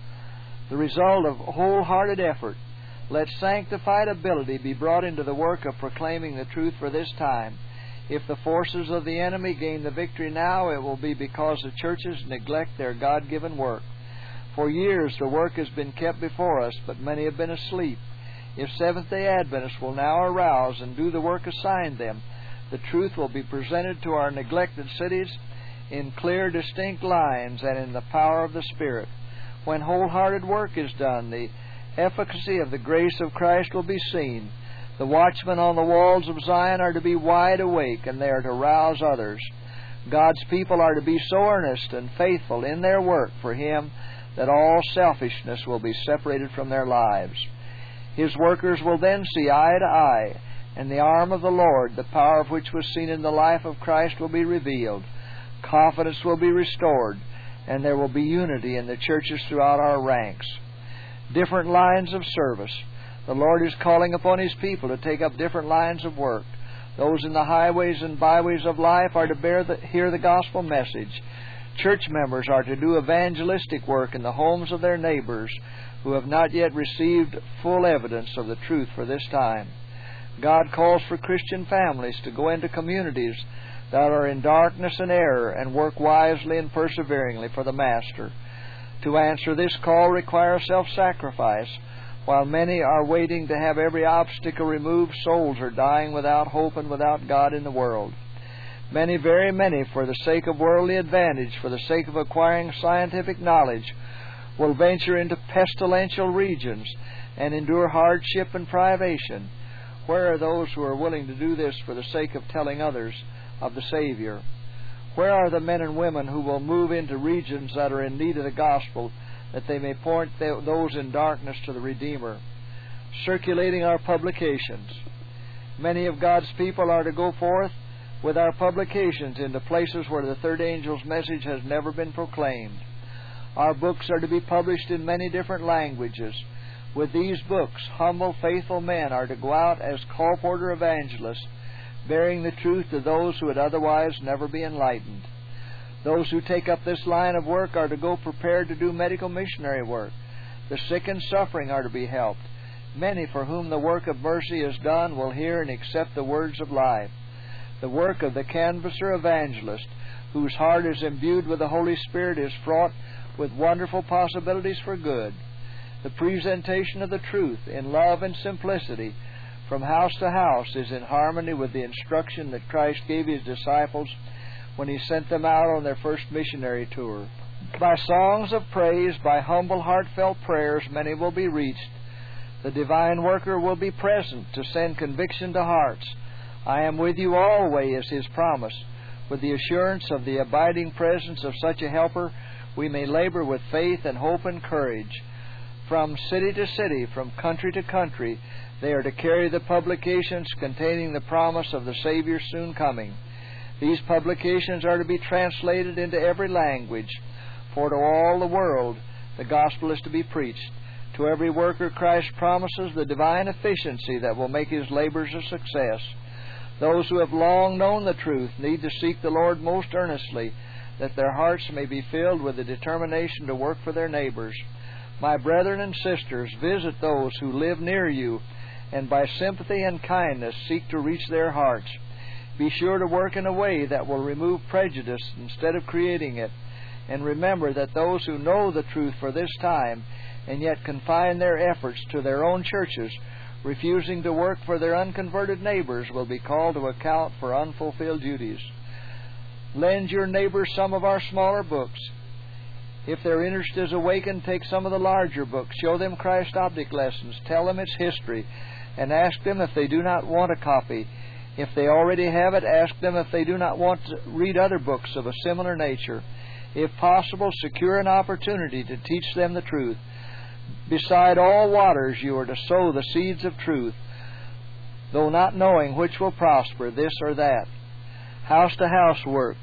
Speaker 1: The result of wholehearted effort. Let sanctified ability be brought into the work of proclaiming the truth for this time. If the forces of the enemy gain the victory now, it will be because the churches neglect their God-given work. For years the work has been kept before us, but many have been asleep. If Seventh-day Adventists will now arouse and do the work assigned them, the truth will be presented to our neglected cities in clear, distinct lines and in the power of the Spirit. When wholehearted work is done, the efficacy of the grace of Christ will be seen. The watchmen on the walls of Zion are to be wide awake, and they are to rouse others. God's people are to be so earnest and faithful in their work for Him that all selfishness will be separated from their lives. His workers will then see eye to eye, and the arm of the Lord, the power of which was seen in the life of Christ, will be revealed. Confidence will be restored, and there will be unity in the churches throughout our ranks. Different lines of service. The Lord is calling upon His people to take up different lines of work. Those in the highways and byways of life are to bear the, hear the gospel message. Church members are to do evangelistic work in the homes of their neighbors who have not yet received full evidence of the truth for this time. God calls for Christian families to go into communities that are in darkness and error and work wisely and perseveringly for the Master. To answer this call requires self-sacrifice. While many are waiting to have every obstacle removed, souls are dying without hope and without God in the world. Many, very many, for the sake of worldly advantage, for the sake of acquiring scientific knowledge, will venture into pestilential regions and endure hardship and privation. Where are those who are willing to do this for the sake of telling others of the Savior? Where are the men and women who will move into regions that are in need of the gospel, that they may point th- those in darkness to the Redeemer? Circulating our publications. Many of God's people are to go forth with our publications into places where the third angel's message has never been proclaimed. Our books are to be published in many different languages. With these books, humble, faithful men are to go out as colporteur evangelists, bearing the truth to those who would otherwise never be enlightened. Those who take up this line of work are to go prepared to do medical missionary work. The sick and suffering are to be helped. Many for whom the work of mercy is done will hear and accept the words of life. The work of the canvasser evangelist, whose heart is imbued with the Holy Spirit, is fraught with wonderful possibilities for good. The presentation of the truth in love and simplicity from house to house is in harmony with the instruction that Christ gave His disciples when He sent them out on their first missionary tour. By songs of praise, by humble, heartfelt prayers, many will be reached. The divine worker will be present to send conviction to hearts. I am with you always is His promise. With the assurance of the abiding presence of such a helper, we may labor with faith and hope and courage. From city to city, from country to country, they are to carry the publications containing the promise of the Savior soon coming. These publications are to be translated into every language, for to all the world the gospel is to be preached. To every worker Christ promises the divine efficiency that will make his labors a success. Those who have long known the truth need to seek the Lord most earnestly, that their hearts may be filled with the determination to work for their neighbors. My brethren and sisters, visit those who live near you, and by sympathy and kindness seek to reach their hearts. Be sure to work in a way that will remove prejudice instead of creating it. And remember that those who know the truth for this time, and yet confine their efforts to their own churches, refusing to work for their unconverted neighbors, will be called to account for unfulfilled duties. Lend your neighbors some of our smaller books. If their interest is awakened, take some of the larger books. Show them Christ Optic Lessons. Tell them its history, and ask them if they do not want a copy. If they already have it, ask them if they do not want to read other books of a similar nature. If possible, secure an opportunity to teach them the truth. Beside all waters, you are to sow the seeds of truth, though not knowing which will prosper, this or that. House-to-house work.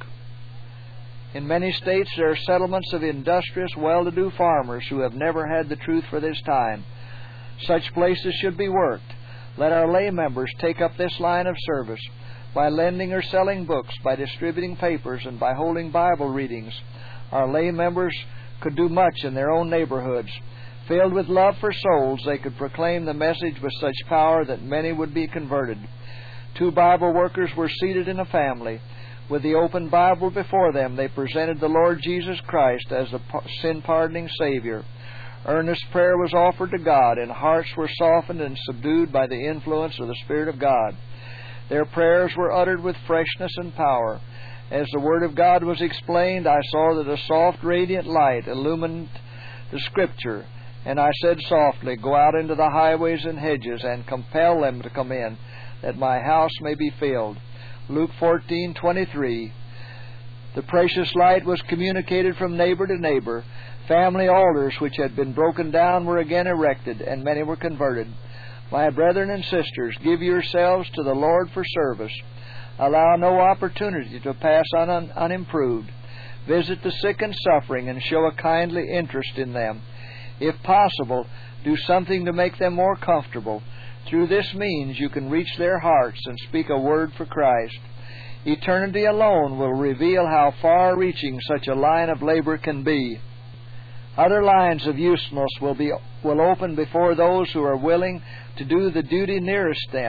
Speaker 1: In many states, there are settlements of industrious, well-to-do farmers who have never had the truth for this time. Such places should be worked. Let our lay members take up this line of service by lending or selling books, by distributing papers, and by holding Bible readings. Our lay members could do much in their own neighborhoods. Filled with love for souls, they could proclaim the message with such power that many would be converted. Two Bible workers were seated in a family. With the open Bible before them, they presented the Lord Jesus Christ as the sin-pardoning Savior. Earnest prayer was offered to God, and hearts were softened and subdued by the influence of the Spirit of God. Their prayers were uttered with freshness and power. As the Word of God was explained, I saw that a soft, radiant light illumined the Scripture, and I said softly, "Go out into the highways and hedges, and compel them to come in, that my house may be filled." Luke fourteen twenty-three. The precious light was communicated from neighbor to neighbor. Family altars which had been broken down were again erected, and many were converted. My brethren and sisters, give yourselves to the Lord for service. Allow no opportunity to pass un- un- unimproved. Visit the sick and suffering, and show a kindly interest in them. If possible, do something to make them more comfortable. Through this means you can reach their hearts and speak a word for Christ. Eternity alone will reveal how far-reaching such a line of labor can be. Other lines of usefulness will be will open before those who are willing to do the duty nearest them.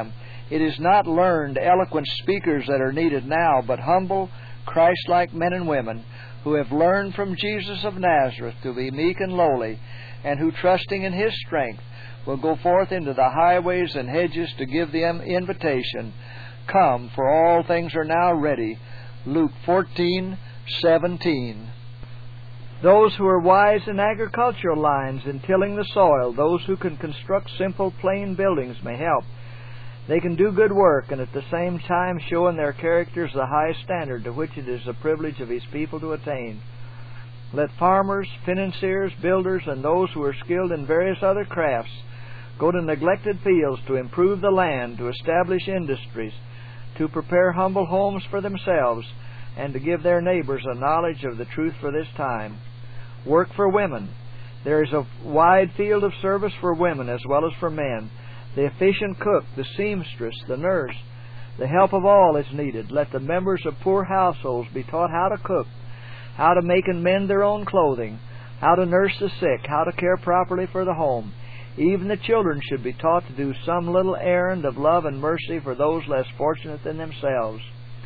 Speaker 1: It is not learned, eloquent speakers that are needed now, but humble, Christ-like men and women who have learned from Jesus of Nazareth to be meek and lowly, and who, trusting in His strength, will go forth into the highways and hedges to give the invitation, "Come, for all things are now ready." Luke fourteen seventeen. Those who are wise in agricultural lines, in tilling the soil, those who can construct simple, plain buildings may help. They can do good work, and at the same time show in their characters the high standard to which it is the privilege of His people to attain. Let farmers, financiers, builders, and those who are skilled in various other crafts go to neglected fields to improve the land, to establish industries, to prepare humble homes for themselves, and to give their neighbors a knowledge of the truth for this time. Work for women. There is a wide field of service for women as well as for men. The efficient cook, the seamstress, the nurse, the help of all is needed. Let the members of poor households be taught how to cook, how to make and mend their own clothing, how to nurse the sick, how to care properly for the home. Even the children should be taught to do some little errand of love and mercy for those less fortunate than themselves.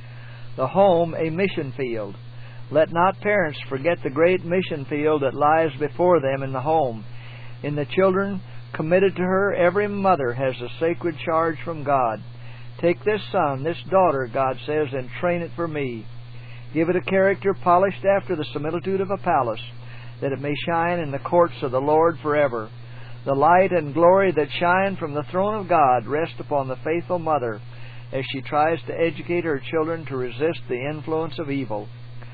Speaker 1: The home, a mission field. Let not parents forget the great mission field that lies before them in the home. In the children committed to her, every mother has a sacred charge from God. "Take this son, this daughter," God says, "and train it for me. Give it a character polished after the similitude of a palace, that it may shine in the courts of the Lord forever." The light and glory that shine from the throne of God rest upon the faithful mother as she tries to educate her children to resist the influence of evil.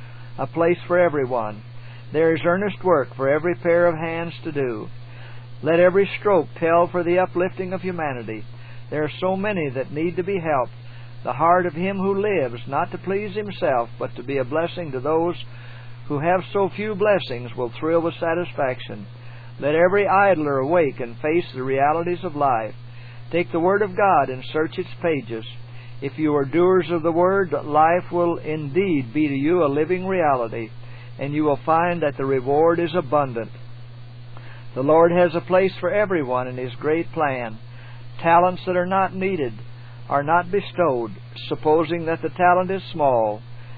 Speaker 1: A place for everyone. There is earnest work for every pair of hands to do. Let every stroke tell for the uplifting of humanity. There are so many that need to be helped. The heart of Him who lives, not to please Himself, but to be a blessing to those who have so few blessings, will thrill with satisfaction. Let every idler awake and face the realities of life. Take the Word of God and search its pages. If you are doers of the Word, life will indeed be to you a living reality, and you will find that the reward is abundant. The Lord has a place for everyone in His great plan. Talents that are not needed are not bestowed, supposing that the talent is small.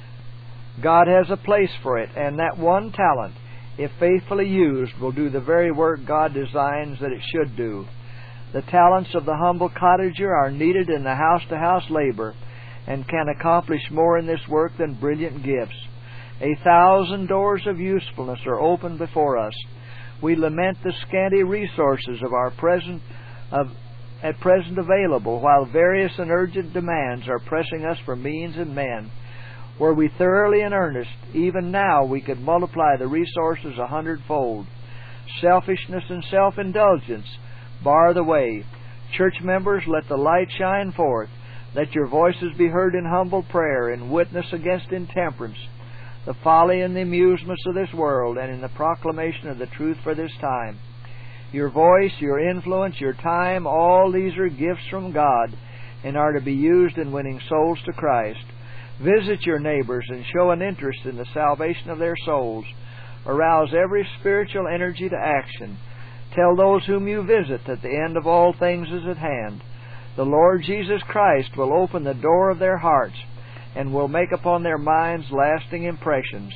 Speaker 1: God has a place for it, and that one talent, if faithfully used, will do the very work God designs that it should do. The talents of the humble cottager are needed in the house-to-house labor, and can accomplish more in this work than brilliant gifts. A thousand doors of usefulness are open before us. We lament the scanty resources of our present, of, at present available, while various and urgent demands are pressing us for means and men. Were we thoroughly in earnest, even now we could multiply the resources a hundredfold. Selfishness and self-indulgence bar the way. Church members, let the light shine forth. Let your voices be heard in humble prayer, in witness against intemperance, the folly and the amusements of this world, and in the proclamation of the truth for this time. Your voice, your influence, your time, all these are gifts from God, and are to be used in winning souls to Christ. Visit your neighbors and show an interest in the salvation of their souls. Arouse every spiritual energy to action. Tell those whom you visit that the end of all things is at hand. The Lord Jesus Christ will open the door of their hearts and will make upon their minds lasting impressions.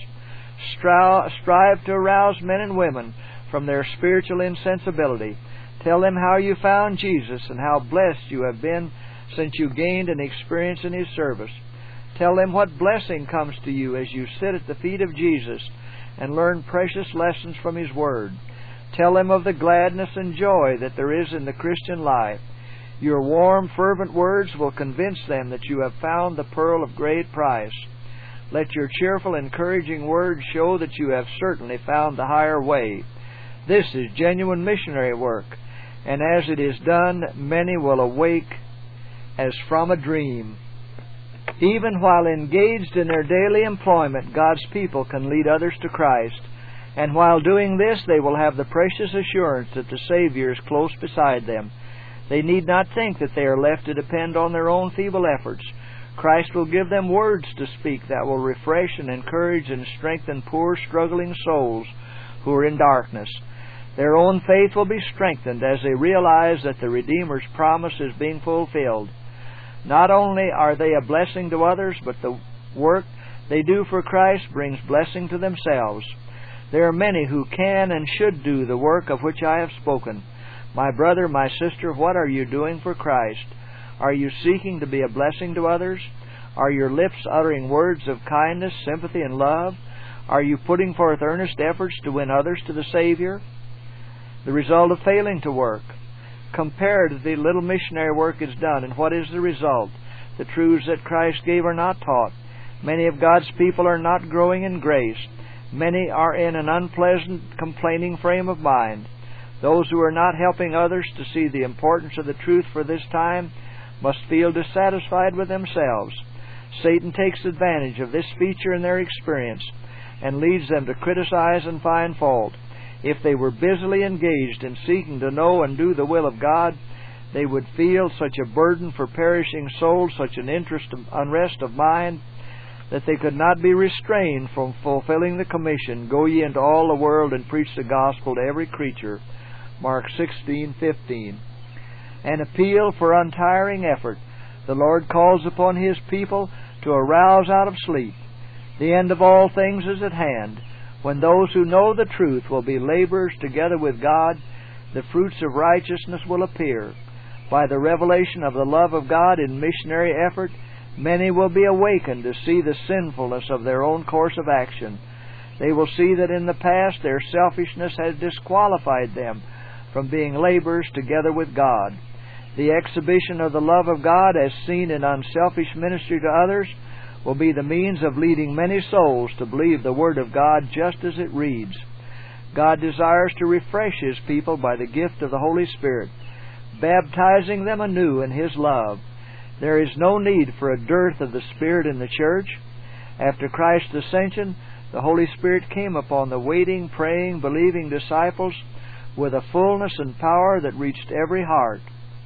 Speaker 1: Strive to arouse men and women from their spiritual insensibility. Tell them how you found Jesus and how blessed you have been since you gained an experience in His service. Tell them what blessing comes to you as you sit at the feet of Jesus and learn precious lessons from His Word. Tell them of the gladness and joy that there is in the Christian life. Your warm, fervent words will convince them that you have found the pearl of great price. Let your cheerful, encouraging words show that you have certainly found the higher way. This is genuine missionary work, and as it is done, many will awake as from a dream. Even while engaged in their daily employment, God's people can lead others to Christ, and while doing this, they will have the precious assurance that the Savior is close beside them. They need not think that they are left to depend on their own feeble efforts. Christ will give them words to speak that will refresh and encourage and strengthen poor, struggling souls who are in darkness. Their own faith will be strengthened as they realize that the Redeemer's promise is being fulfilled. Not only are they a blessing to others, but the work they do for Christ brings blessing to themselves. There are many who can and should do the work of which I have spoken. My brother, my sister, what are you doing for Christ? Are you seeking to be a blessing to others? Are your lips uttering words of kindness, sympathy, and love? Are you putting forth earnest efforts to win others to the Savior? The result of failing to work. Comparatively little missionary work is done, and what is the result? The truths that Christ gave are not taught. Many of God's people are not growing in grace. Many are in an unpleasant, complaining frame of mind. Those who are not helping others to see the importance of the truth for this time must feel dissatisfied with themselves. Satan takes advantage of this feature in their experience and leads them to criticize and find fault. If they were busily engaged in seeking to know and do the will of God, they would feel such a burden for perishing souls, such an interest of unrest of mind, that they could not be restrained from fulfilling the commission, "Go ye into all the world and preach the gospel to every creature." Mark sixteen fifteen. An appeal for untiring effort. The Lord calls upon His people to arouse out of sleep. The end of all things is at hand, when those who know the truth will be laborers together with God. The fruits of righteousness will appear. By the revelation of the love of God in missionary effort, many will be awakened to see the sinfulness of their own course of action. They will see that in the past their selfishness has disqualified them from being laborers together with God. The exhibition of the love of God as seen in unselfish ministry to others will be the means of leading many souls to believe the Word of God just as it reads. God desires to refresh His people by the gift of the Holy Spirit, baptizing them anew in His love. There is no need for a dearth of the Spirit in the church. After Christ's ascension, the Holy Spirit came upon the waiting, praying, believing disciples with a fullness and power that reached every heart.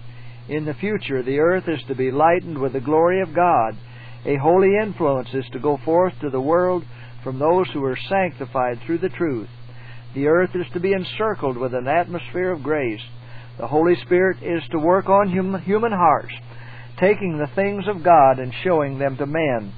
Speaker 1: In the future, the earth is to be lightened with the glory of God. A holy influence is to go forth to the world from those who are sanctified through the truth. The earth is to be encircled with an atmosphere of grace. The Holy Spirit is to work on hum- human hearts, taking the things of God and showing them to men.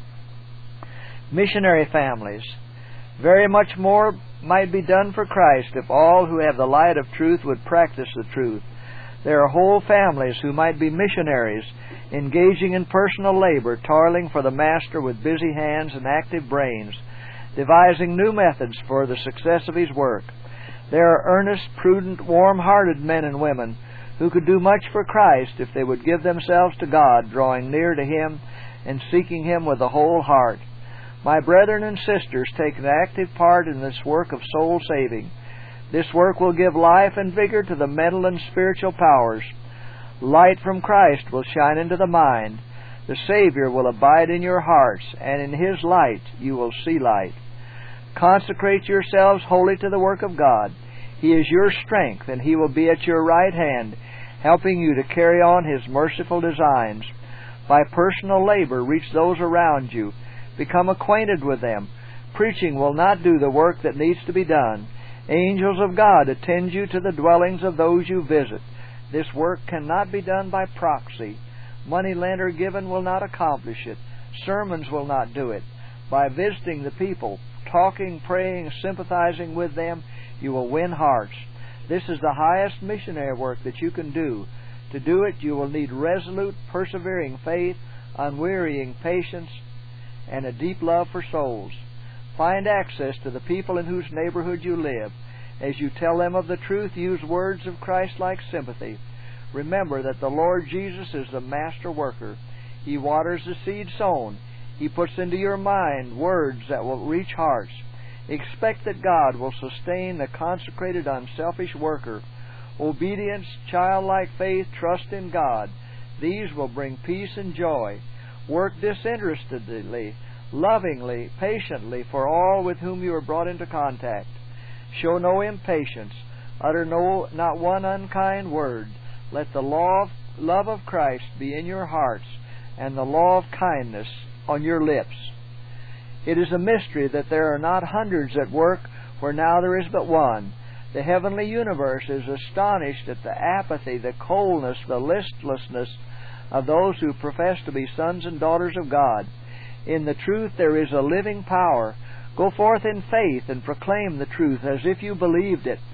Speaker 1: Missionary families. Very much more might be done for Christ if all who have the light of truth would practice the truth. There are whole families who might be missionaries, engaging in personal labor, toiling for the Master with busy hands and active brains, devising new methods for the success of His work. There are earnest, prudent, warm-hearted men and women who could do much for Christ if they would give themselves to God, drawing near to Him and seeking Him with the whole heart. My brethren and sisters, take an active part in this work of soul saving. This work will give life and vigor to the mental and spiritual powers. Light from Christ will shine into the mind. The Savior will abide in your hearts, and in His light you will see light. Consecrate yourselves wholly to the work of God. He is your strength, and He will be at your right hand, helping you to carry on His merciful designs. By personal labor, reach those around you. Become acquainted with them. Preaching will not do the work that needs to be done. Angels of God attend you to the dwellings of those you visit. This work cannot be done by proxy. Money lent or given will not accomplish it. Sermons will not do it. By visiting the people, talking, praying, sympathizing with them, you will win hearts. This is the highest missionary work that you can do. To do it, you will need resolute, persevering faith, unwearying patience, and a deep love for souls. Find access to the people in whose neighborhood you live. As you tell them of the truth, use words of Christ-like sympathy. Remember that the Lord Jesus is the master worker. He waters the seed sown. He puts into your mind words that will reach hearts. Expect that God will sustain the consecrated, unselfish worker. Obedience, childlike faith, trust in God. These will bring peace and joy. Work disinterestedly, lovingly, patiently for all with whom you are brought into contact. Show no impatience. Utter no, not one unkind word. Let the law of, love of Christ be in your hearts, and the law of kindness on your lips. It is a mystery that there are not hundreds at work where now there is but one. The heavenly universe is astonished at the apathy, the coldness, the listlessness of those who profess to be sons and daughters of God. In the truth there is a living power. Go forth in faith and proclaim the truth as if you believed it.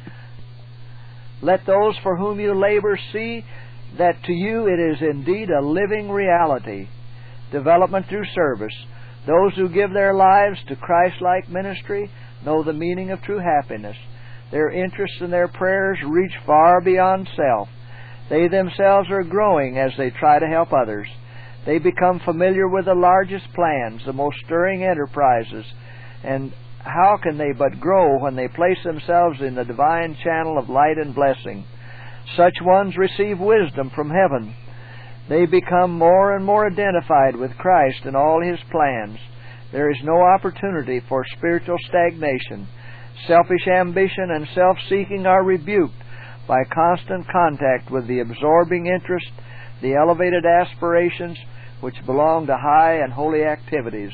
Speaker 1: Let those for whom you labor see that to you it is indeed a living reality. Development through service. Those who give their lives to Christ-like ministry know the meaning of true happiness. Their interests and their prayers reach far beyond self. They themselves are growing as they try to help others. They become familiar with the largest plans, the most stirring enterprises, and how can they but grow when they place themselves in the divine channel of light and blessing? Such ones receive wisdom from heaven. They become more and more identified with Christ and all His plans. There is no opportunity for spiritual stagnation. Selfish ambition and self-seeking are rebuked by constant contact with the absorbing interest, the elevated aspirations which belong to high and holy activities.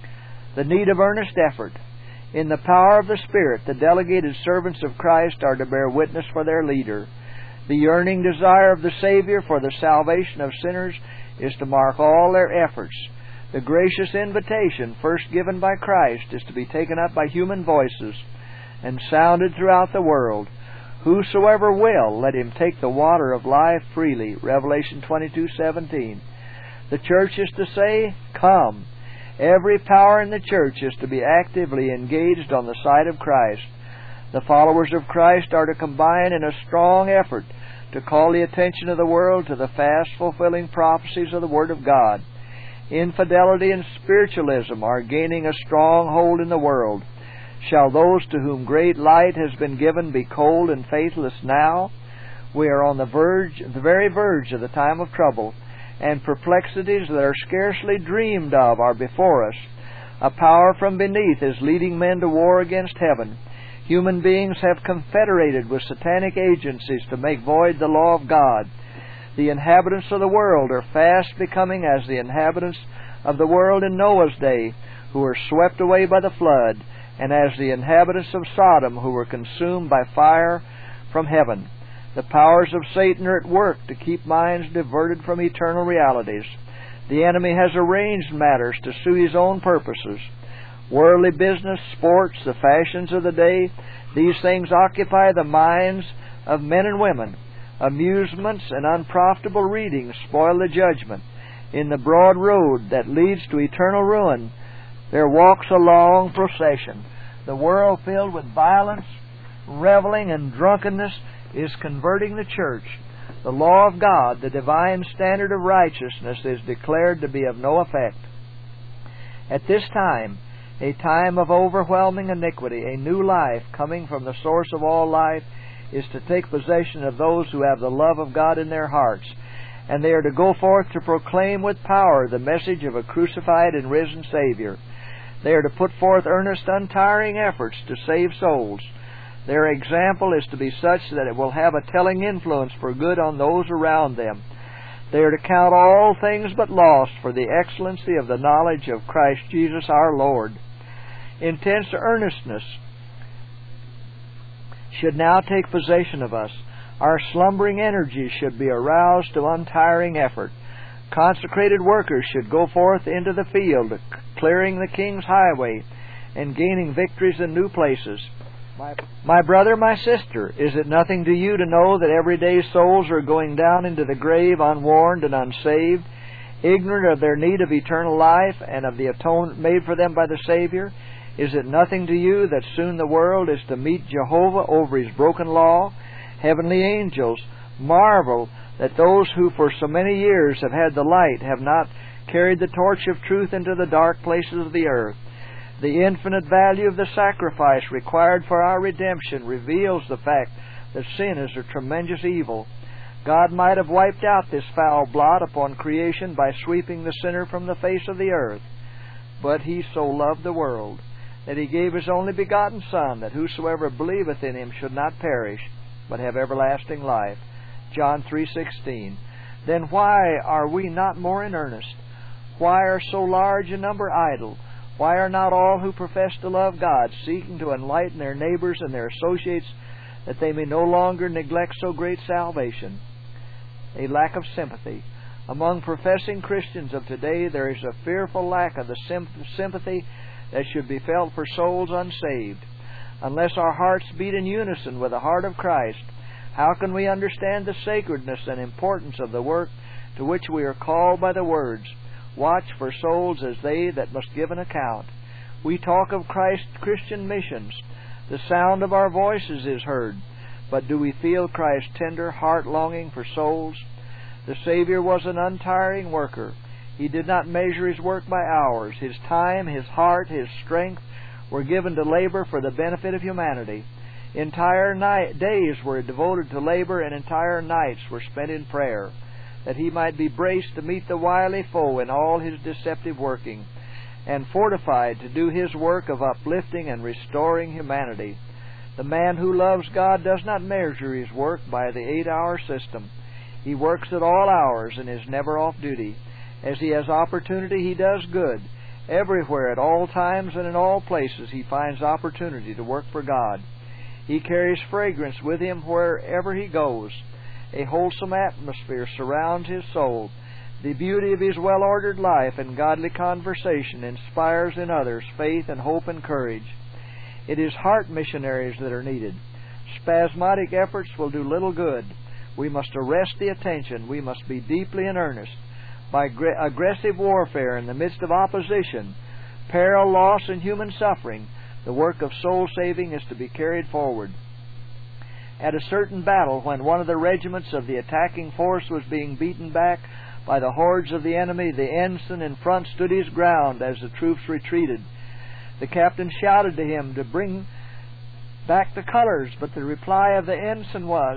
Speaker 1: The need of earnest effort. In the power of the Spirit, the delegated servants of Christ are to bear witness for their leader. The yearning desire of the Savior for the salvation of sinners is to mark all their efforts. The gracious invitation first given by Christ is to be taken up by human voices and sounded throughout the world. Whosoever will, let him take the water of life freely. Revelation twenty-two seventeen. The church is to say, "Come." Every power in the church is to be actively engaged on the side of Christ. The followers of Christ are to combine in a strong effort to call the attention of the world to the fast-fulfilling prophecies of the Word of God. Infidelity and spiritualism are gaining a strong hold in the world. Shall those to whom great light has been given be cold and faithless now? We are on the verge, the very verge of the time of trouble, and perplexities that are scarcely dreamed of are before us. A power from beneath is leading men to war against heaven. Human beings have confederated with satanic agencies to make void the law of God. The inhabitants of the world are fast becoming as the inhabitants of the world in Noah's day, who were swept away by the flood, and as the inhabitants of Sodom, who were consumed by fire from heaven. The powers of Satan are at work to keep minds diverted from eternal realities. The enemy has arranged matters to suit his own purposes. Worldly business, sports, the fashions of the day, these things occupy the minds of men and women. Amusements and unprofitable reading spoil the judgment. In the broad road that leads to eternal ruin, there walks a long procession. The world filled with violence, reveling, and drunkenness is converting the church. The law of God, the divine standard of righteousness, is declared to be of no effect. At this time, a time of overwhelming iniquity, a new life coming from the source of all life is to take possession of those who have the love of God in their hearts, and they are to go forth to proclaim with power the message of a crucified and risen Savior. They are to put forth earnest, untiring efforts to save souls. Their example is to be such that it will have a telling influence for good on those around them. They are to count all things but lost for the excellency of the knowledge of Christ Jesus our Lord. Intense earnestness should now take possession of us. Our slumbering energies should be aroused to untiring effort. Consecrated workers should go forth into the field, clearing the King's highway and gaining victories in new places. My, my brother, my sister, is it nothing to you to know that every day souls are going down into the grave unwarned and unsaved, ignorant of their need of eternal life and of the atonement made for them by the Savior? Is it nothing to you that soon the world is to meet Jehovah over His broken law? Heavenly angels marvel that those who for so many years have had the light have not carried the torch of truth into the dark places of the earth. The infinite value of the sacrifice required for our redemption reveals the fact that sin is a tremendous evil. God might have wiped out this foul blot upon creation by sweeping the sinner from the face of the earth. But He so loved the world that He gave His only begotten Son, that whosoever believeth in Him should not perish, but have everlasting life. John three sixteen. Then why are we not more in earnest? Why are so large a number idle? Why are not all who profess to love God seeking to enlighten their neighbors and their associates that they may no longer neglect so great salvation? A lack of sympathy. Among professing Christians of today, there is a fearful lack of the sympathy that should be felt for souls unsaved. Unless our hearts beat in unison with the heart of Christ, how can we understand the sacredness and importance of the work to which we are called by the words, "Watch for souls as they that must give an account"? We talk of Christ's Christian missions. The sound of our voices is heard, but do we feel Christ's tender heart longing for souls? The Savior was an untiring worker. He did not measure His work by hours. His time, His heart, His strength were given to labor for the benefit of humanity. Entire night, days were devoted to labor, and entire nights were spent in prayer, that He might be braced to meet the wily foe in all his deceptive working, and fortified to do His work of uplifting and restoring humanity. The man who loves God does not measure his work by the eight-hour system. He works at all hours and is never off duty. As he has opportunity, he does good. Everywhere, at all times, and in all places, he finds opportunity to work for God. He carries fragrance with him wherever he goes. A wholesome atmosphere surrounds his soul. The beauty of his well-ordered life and godly conversation inspires in others faith and hope and courage. It is heart missionaries that are needed. Spasmodic efforts will do little good. We must arrest the attention. We must be deeply in earnest. By aggressive warfare in the midst of opposition, peril, loss, and human suffering, the work of soul-saving is to be carried forward. At a certain battle, when one of the regiments of the attacking force was being beaten back by the hordes of the enemy, the ensign in front stood his ground as the troops retreated. The captain shouted to him to bring back the colors, but the reply of the ensign was,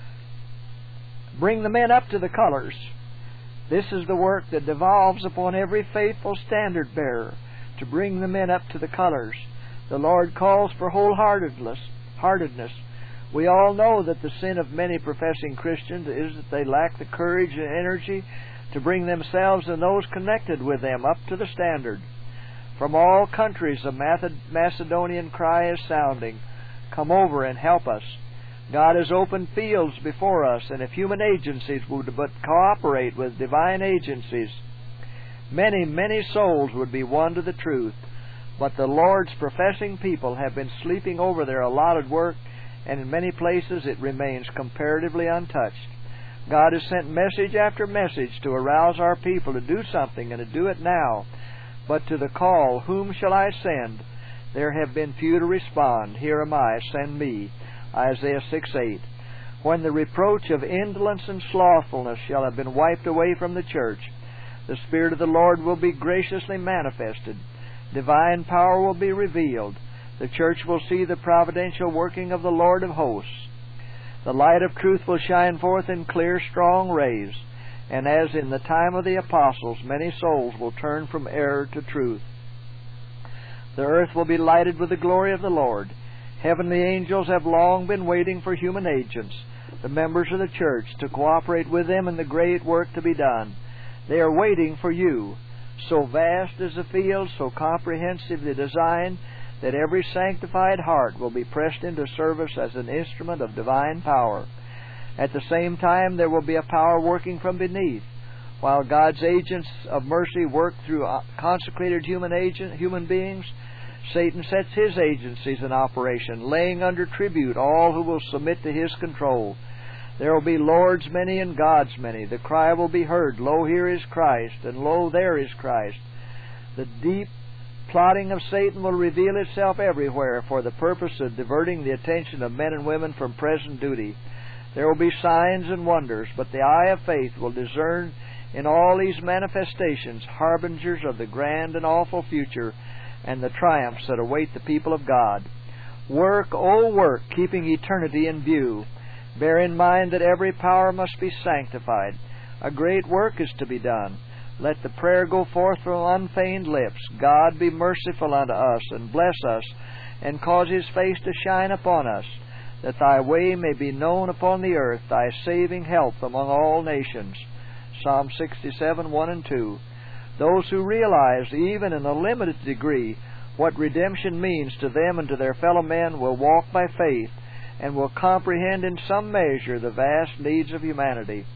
Speaker 1: "Bring the men up to the colors." This is the work that devolves upon every faithful standard-bearer, to bring the men up to the colors. The Lord calls for wholeheartedness. Heartedness. We all know that the sin of many professing Christians is that they lack the courage and energy to bring themselves and those connected with them up to the standard. From all countries a Macedonian cry is sounding, "Come over and help us." God has opened fields before us, and if human agencies would but cooperate with divine agencies, many, many souls would be won to the truth. But the Lord's professing people have been sleeping over their allotted work, and in many places it remains comparatively untouched. God has sent message after message to arouse our people to do something, and to do it now. But to the call, "Whom shall I send?" there have been few to respond. "Here am I, send me." Isaiah six eight. When the reproach of indolence and slothfulness shall have been wiped away from the church, the Spirit of the Lord will be graciously manifested. Divine power will be revealed. The church will see the providential working of the Lord of hosts. The light of truth will shine forth in clear, strong rays, and as in the time of the apostles, many souls will turn from error to truth. The earth will be lighted with the glory of the Lord. Heavenly angels have long been waiting for human agents, the members of the church, to cooperate with them in the great work to be done. They are waiting for you. So vast is the field, so comprehensive the design, that every sanctified heart will be pressed into service as an instrument of divine power. At the same time, there will be a power working from beneath. While God's agents of mercy work through consecrated human agent, human beings, Satan sets his agencies in operation, laying under tribute all who will submit to his control. There will be lords many and gods many. The cry will be heard, "Lo, here is Christ," and "Lo, there is Christ." The deep plotting of Satan will reveal itself everywhere for the purpose of diverting the attention of men and women from present duty. There will be signs and wonders, but the eye of faith will discern in all these manifestations harbingers of the grand and awful future and the triumphs that await the people of God. Work, oh work, keeping eternity in view. Bear in mind that every power must be sanctified. A great work is to be done. Let the prayer go forth from unfeigned lips. God, be merciful unto us, and bless us, and cause His face to shine upon us, that Thy way may be known upon the earth, Thy saving health among all nations. Psalm sixty-seven, one and two. Those who realize, even in a limited degree, what redemption means to them and to their fellow men will walk by faith and will comprehend in some measure the vast needs of humanity.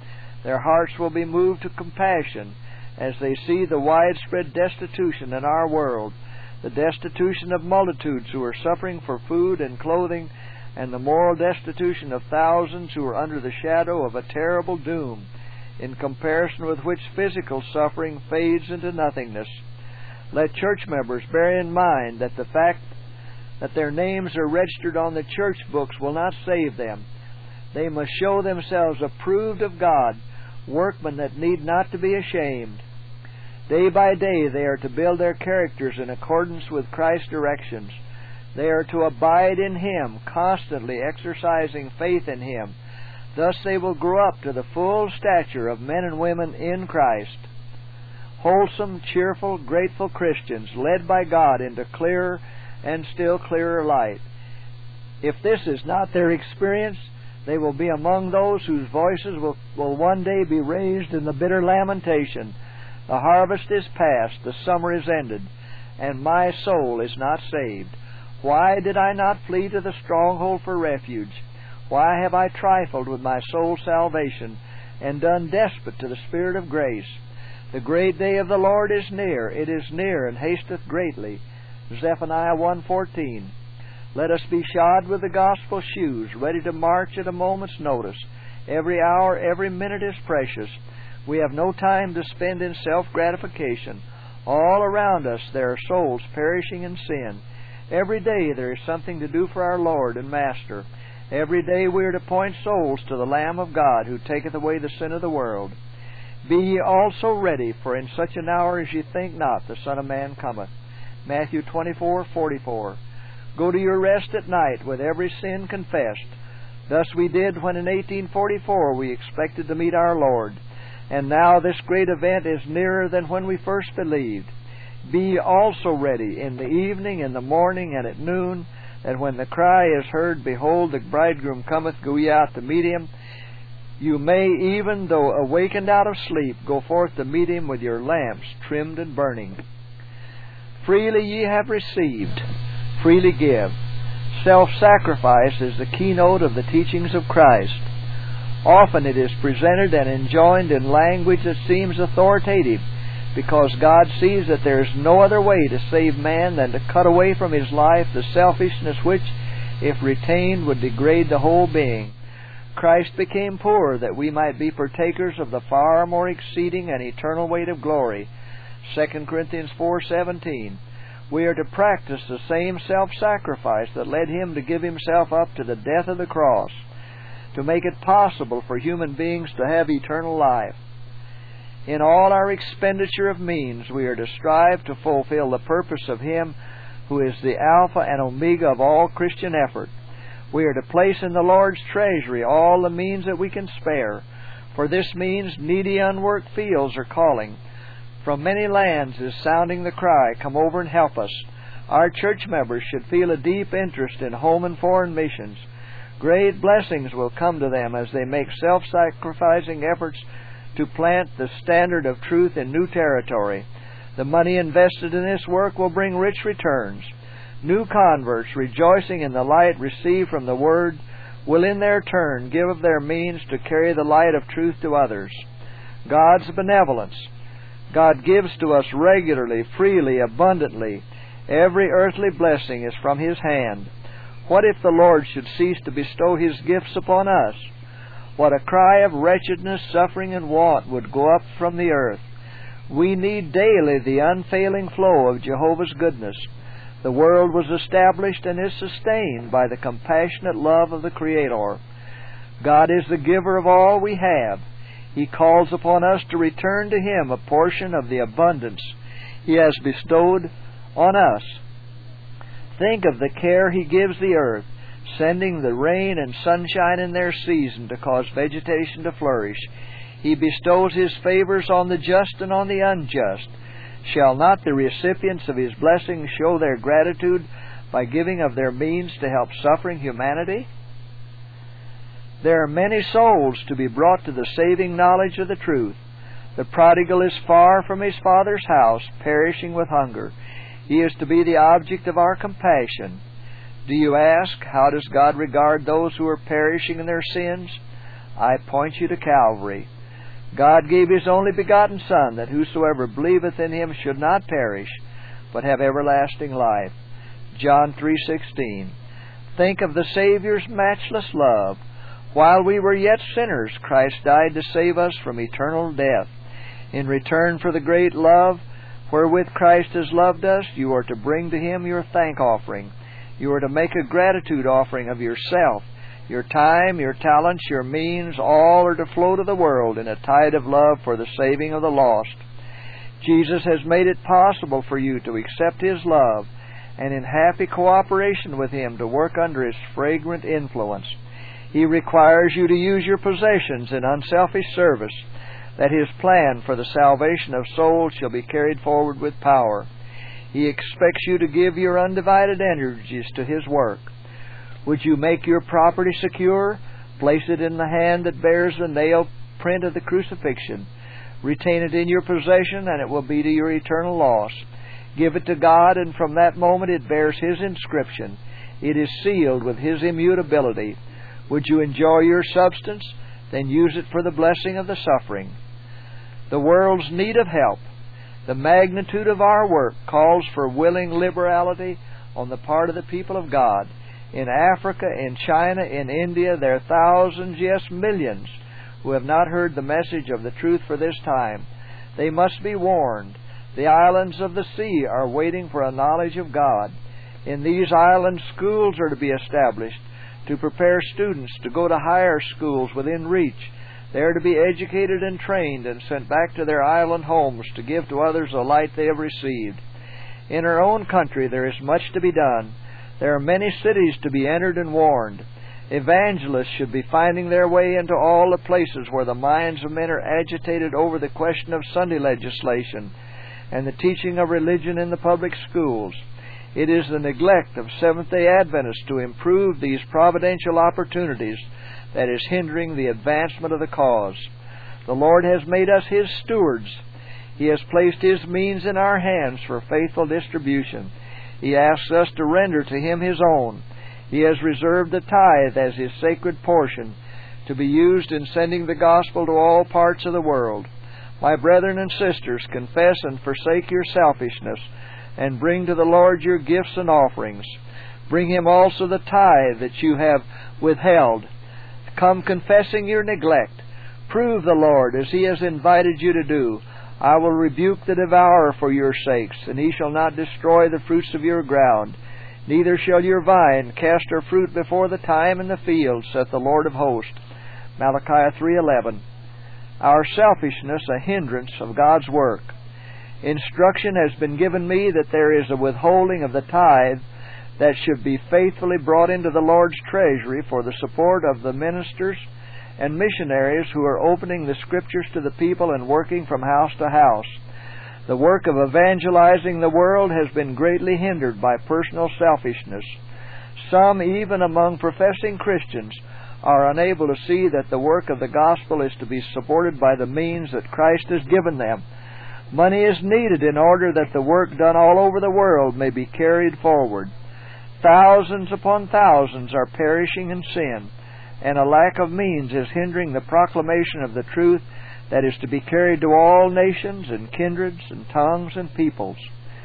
Speaker 1: Their hearts will be moved to compassion as they see the widespread destitution in our world, the destitution of multitudes who are suffering for food and clothing, and the moral destitution of thousands who are under the shadow of a terrible doom, in comparison with which physical suffering fades into nothingness. Let church members bear in mind that the fact that their names are registered on the church books will not save them. They must show themselves approved of God, workmen that need not to be ashamed. Day by day they are to build their characters in accordance with Christ's directions. They are to abide in Him, constantly exercising faith in Him. Thus they will grow up to the full stature of men and women in Christ. Wholesome, cheerful, grateful Christians, led by God into clearer and still clearer light. If this is not their experience, they will be among those whose voices will, will one day be raised in the bitter lamentation, "The harvest is past, the summer is ended, and my soul is not saved. Why did I not flee to the stronghold for refuge? Why have I trifled with my soul's salvation, and done despite to the Spirit of grace? The great day of the Lord is near, it is near, and hasteth greatly." Zephaniah one fourteen. Let us be shod with the gospel shoes, ready to march at a moment's notice. Every hour, every minute is precious. We have no time to spend in self-gratification. All around us there are souls perishing in sin. Every day there is something to do for our Lord and Master. Every day we are to point souls to the Lamb of God, who taketh away the sin of the world. Be ye also ready, for in such an hour as ye think not, the Son of Man cometh. Matthew twenty-four forty-four. Go to your rest at night with every sin confessed. Thus we did when in eighteen forty-four we expected to meet our Lord. And now this great event is nearer than when we first believed. Be ye also ready in the evening, in the morning, and at noon, that when the cry is heard, "Behold, the bridegroom cometh, go ye out to meet him," you may, even though awakened out of sleep, go forth to meet him with your lamps trimmed and burning. Freely ye have received, freely give. Self-sacrifice is the keynote of the teachings of Christ. Often it is presented and enjoined in language that seems authoritative, because God sees that there is no other way to save man than to cut away from his life the selfishness which, if retained, would degrade the whole being. Christ became poor that we might be partakers of the far more exceeding and eternal weight of glory. Second Corinthians four seventeen. We are to practice the same self-sacrifice that led Him to give Himself up to the death of the cross, to make it possible for human beings to have eternal life. In all our expenditure of means, we are to strive to fulfill the purpose of Him who is the Alpha and Omega of all Christian effort. We are to place in the Lord's treasury all the means that we can spare. For this means needy unworked fields are calling. From many lands is sounding the cry, "Come over and help us." Our church members should feel a deep interest in home and foreign missions. Great blessings will come to them as they make self-sacrificing efforts to plant the standard of truth in new territory. The money invested in this work will bring rich returns. New converts, rejoicing in the light received from the Word, will in their turn give of their means to carry the light of truth to others. God's benevolence. God gives to us regularly, freely, abundantly. Every earthly blessing is from His hand. What if the Lord should cease to bestow His gifts upon us? What a cry of wretchedness, suffering, and want would go up from the earth. We need daily the unfailing flow of Jehovah's goodness. The world was established and is sustained by the compassionate love of the Creator. God is the giver of all we have. He calls upon us to return to Him a portion of the abundance He has bestowed on us. Think of the care He gives the earth, sending the rain and sunshine in their season to cause vegetation to flourish. He bestows His favors on the just and on the unjust. Shall not the recipients of His blessings show their gratitude by giving of their means to help suffering humanity? There are many souls to be brought to the saving knowledge of the truth. The prodigal is far from his father's house, perishing with hunger. He is to be the object of our compassion. Do you ask, how does God regard those who are perishing in their sins? I point you to Calvary.
Speaker 2: God gave His only begotten Son, that whosoever believeth in Him should not perish, but have everlasting life. John three sixteen. Think of the Savior's matchless love. While we were yet sinners, Christ died to save us from eternal death. In return for the great love wherewith Christ has loved us, you are to bring to Him your thank offering. You are to make a gratitude offering of yourself. Your time, your talents, your means, all are to flow to the world in a tide of love for the saving of the lost. Jesus has made it possible for you to accept His love and in happy cooperation with Him to work under His fragrant influence. He requires you to use your possessions in unselfish service, that His plan for the salvation of souls shall be carried forward with power. He expects you to give your undivided energies to His work. Would you make your property secure? Place it in the hand that bears the nail print of the crucifixion. Retain it in your possession, and it will be to your eternal loss. Give it to God, and from that moment it bears His inscription. It is sealed with His immutability. Would you enjoy your substance? Then use it for the blessing of the suffering. The world's need of help. The magnitude of our work calls for willing liberality on the part of the people of God. In Africa, in China, in India, there are thousands, yes, millions, who have not heard the message of the truth for this time. They must be warned. The islands of the sea are waiting for a knowledge of God. In these islands, schools are to be established to prepare students to go to higher schools within reach. They are to be educated and trained and sent back to their island homes to give to others the light they have received. In our own country there is much to be done. There are many cities to be entered and warned. Evangelists should be finding their way into all the places where the minds of men are agitated over the question of Sunday legislation and the teaching of religion in the public schools. It is the neglect of Seventh-day Adventists to improve these providential opportunities that is hindering the advancement of the cause. The Lord has made us His stewards. He has placed His means in our hands for faithful distribution. He asks us to render to Him His own. He has reserved the tithe as His sacred portion to be used in sending the gospel to all parts of the world. My brethren and sisters, confess and forsake your selfishness, and bring to the Lord your gifts and offerings. Bring Him also the tithe that you have withheld. Come confessing your neglect. Prove the Lord as He has invited you to do. I will rebuke the devourer for your sakes, and he shall not destroy the fruits of your ground. Neither shall your vine cast her fruit before the time in the field, saith the Lord of hosts. Malachi three eleven. Our selfishness a hindrance of God's work. Instruction has been given me that there is a withholding of the tithe that should be faithfully brought into the Lord's treasury for the support of the ministers and missionaries who are opening the Scriptures to the people and working from house to house. The work of evangelizing the world has been greatly hindered by personal selfishness. Some, even among professing Christians, are unable to see that the work of the gospel is to be supported by the means that Christ has given them. Money is needed in order that the work done all over the world may be carried forward. Thousands upon thousands are perishing in sin, and a lack of means is hindering the proclamation of the truth that is to be carried to all nations and kindreds and tongues and peoples.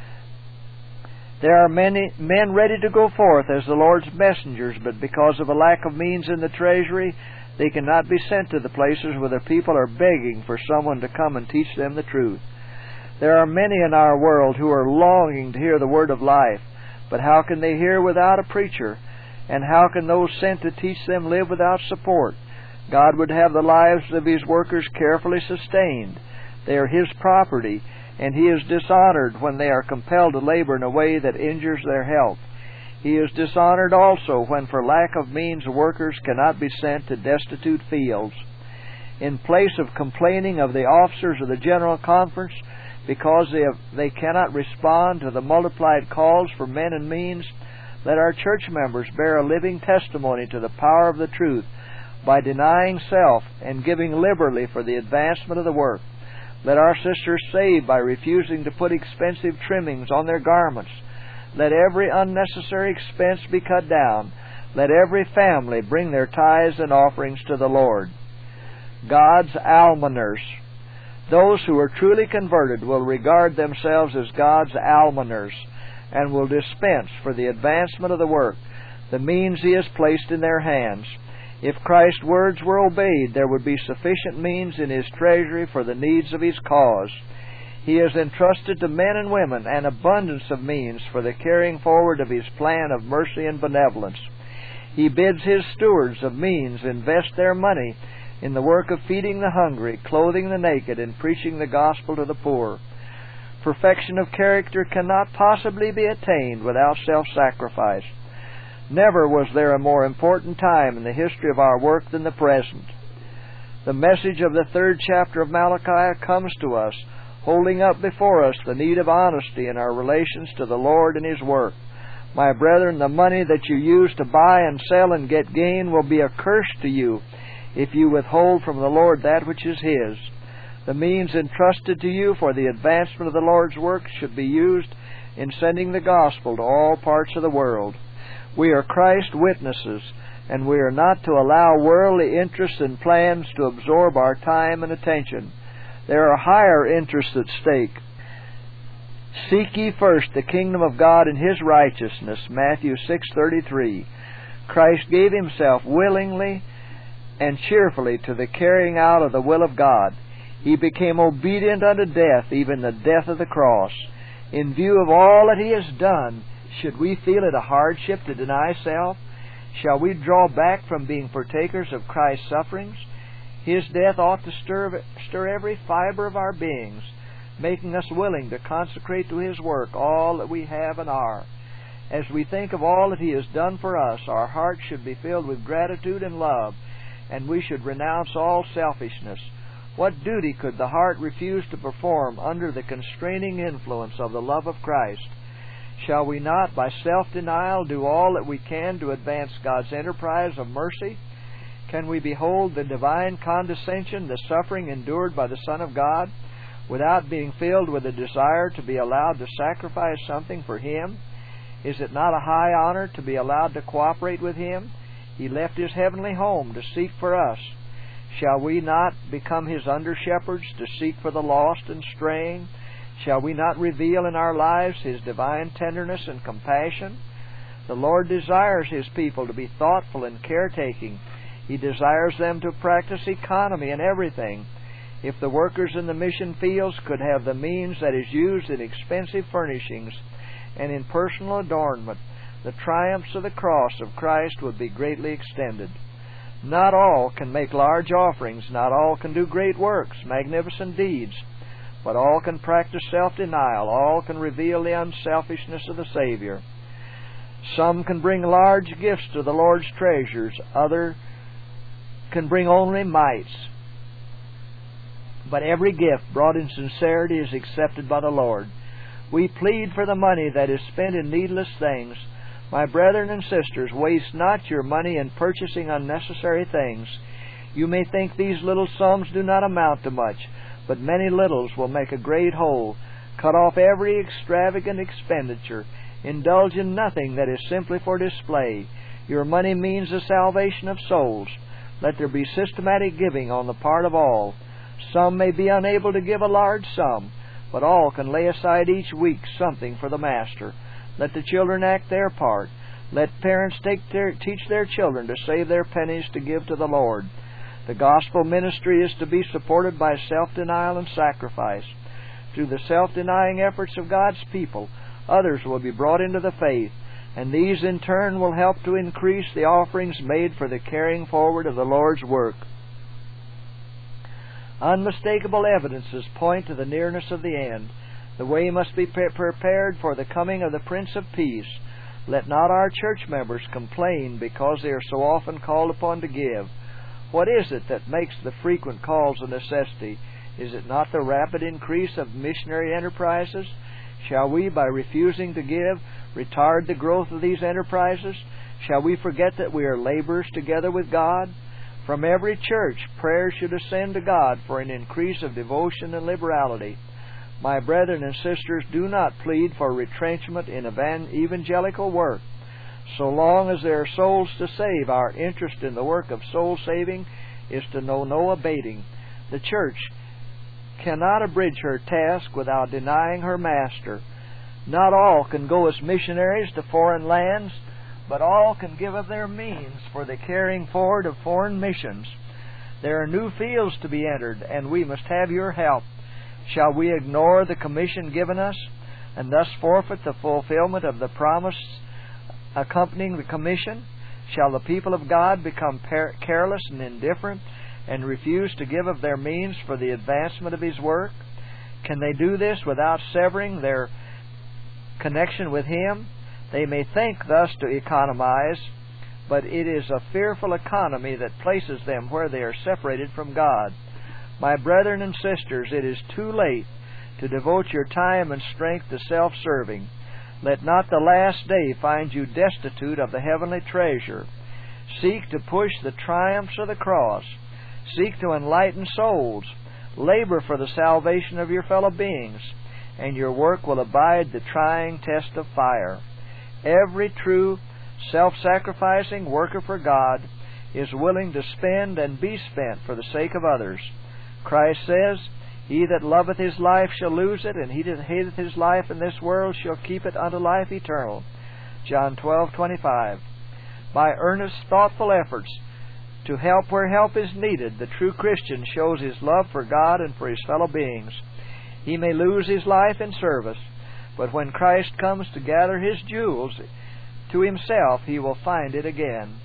Speaker 2: There are many men ready to go forth as the Lord's messengers, but because of a lack of means in the treasury, they cannot be sent to the places where the people are begging for someone to come and teach them the truth. There are many in our world who are longing to hear the word of life, but how can they hear without a preacher? And how can those sent to teach them live without support? God would have the lives of His workers carefully sustained. They are His property, and He is dishonored when they are compelled to labor in a way that injures their health. He is dishonored also when for lack of means workers cannot be sent to destitute fields. In place of complaining of the officers of the General Conference because they, have, they cannot respond to the multiplied calls for men and means, let our church members bear a living testimony to the power of the truth by denying self and giving liberally for the advancement of the work. Let our sisters save by refusing to put expensive trimmings on their garments. Let every unnecessary expense be cut down. Let every family bring their tithes and offerings to the Lord. God's almoners. Those who are truly converted will regard themselves as God's almoners and will dispense for the advancement of the work the means He has placed in their hands. If Christ's words were obeyed, there would be sufficient means in His treasury for the needs of His cause. He has entrusted to men and women an abundance of means for the carrying forward of His plan of mercy and benevolence. He bids His stewards of means invest their money in the work of feeding the hungry, clothing the naked, and preaching the gospel to the poor. Perfection of character cannot possibly be attained without self-sacrifice. Never was there a more important time in the history of our work than the present. The message of the third chapter of Malachi comes to us, holding up before us the need of honesty in our relations to the Lord and His work. My brethren, the money that you use to buy and sell and get gain will be a curse to you if you withhold from the Lord that which is His. The means entrusted to you for the advancement of the Lord's work should be used in sending the gospel to all parts of the world. We are Christ's witnesses, and we are not to allow worldly interests and plans to absorb our time and attention. There are higher interests at stake. Seek ye first the kingdom of God and His righteousness, Matthew six thirty-three. Christ gave Himself willingly and cheerfully to the carrying out of the will of God. He became obedient unto death, even the death of the cross. In view of all that He has done, should we feel it a hardship to deny self? Shall we draw back from being partakers of Christ's sufferings? His death ought to stir, stir every fiber of our beings, making us willing to consecrate to His work all that we have and are. As we think of all that He has done for us, our hearts should be filled with gratitude and love, and we should renounce all selfishness. What duty could the heart refuse to perform under the constraining influence of the love of Christ? Shall we not, by self-denial, do all that we can to advance God's enterprise of mercy? Can we behold the divine condescension, the suffering endured by the Son of God, without being filled with a desire to be allowed to sacrifice something for Him? Is it not a high honor to be allowed to cooperate with Him? He left His heavenly home to seek for us. Shall we not become His under-shepherds to seek for the lost and straying? Shall we not reveal in our lives His divine tenderness and compassion? The Lord desires His people to be thoughtful and caretaking. He desires them to practice economy in everything. If the workers in the mission fields could have the means that is used in expensive furnishings and in personal adornment, the triumphs of the cross of Christ would be greatly extended. Not all can make large offerings, not all can do great works, magnificent deeds, but all can practice self-denial, all can reveal the unselfishness of the Savior. Some can bring large gifts to the Lord's treasures, others can bring only mites. But every gift brought in sincerity is accepted by the Lord. We plead for the money that is spent in needless things. My brethren and sisters, waste not your money in purchasing unnecessary things. You may think these little sums do not amount to much, but many littles will make a great whole. Cut off every extravagant expenditure. Indulge in nothing that is simply for display. Your money means the salvation of souls. Let there be systematic giving on the part of all. Some may be unable to give a large sum, but all can lay aside each week something for the Master. Let the children act their part. Let parents take their, teach their children to save their pennies to give to the Lord. The gospel ministry is to be supported by self-denial and sacrifice. Through the self-denying efforts of God's people, others will be brought into the faith, and these in turn will help to increase the offerings made for the carrying forward of the Lord's work. Unmistakable evidences point to the nearness of the end. The way must be pre- prepared for the coming of the Prince of Peace. Let not our church members complain because they are so often called upon to give. What is it that makes the frequent calls a necessity? Is it not the rapid increase of missionary enterprises? Shall we, by refusing to give, retard the growth of these enterprises? Shall we forget that we are laborers together with God? From every church, prayer should ascend to God for an increase of devotion and liberality. My brethren and sisters, do not plead for retrenchment in evangelical work. So long as there are souls to save, our interest in the work of soul saving is to know no abating. The church cannot abridge her task without denying her master. Not all can go as missionaries to foreign lands, but all can give of their means for the carrying forward of foreign missions. There are new fields to be entered, and we must have your help. Shall we ignore the commission given us, and thus forfeit the fulfillment of the promise accompanying the commission? Shall the people of God become par- careless and indifferent, and refuse to give of their means for the advancement of His work? Can they do this without severing their connection with Him? They may think thus to economize, but it is a fearful economy that places them where they are separated from God. My brethren and sisters, it is too late to devote your time and strength to self-serving. Let not the last day find you destitute of the heavenly treasure. Seek to push the triumphs of the cross. Seek to enlighten souls. Labor for the salvation of your fellow beings, and your work will abide the trying test of fire. Every true, self-sacrificing worker for God is willing to spend and be spent for the sake of others. Christ says, He that loveth his life shall lose it, and he that hateth his life in this world shall keep it unto life eternal. John twelve twenty-five. By earnest, thoughtful efforts to help where help is needed, the true Christian shows his love for God and for his fellow beings. He may lose his life in service, but when Christ comes to gather His jewels to Himself, He will find it again.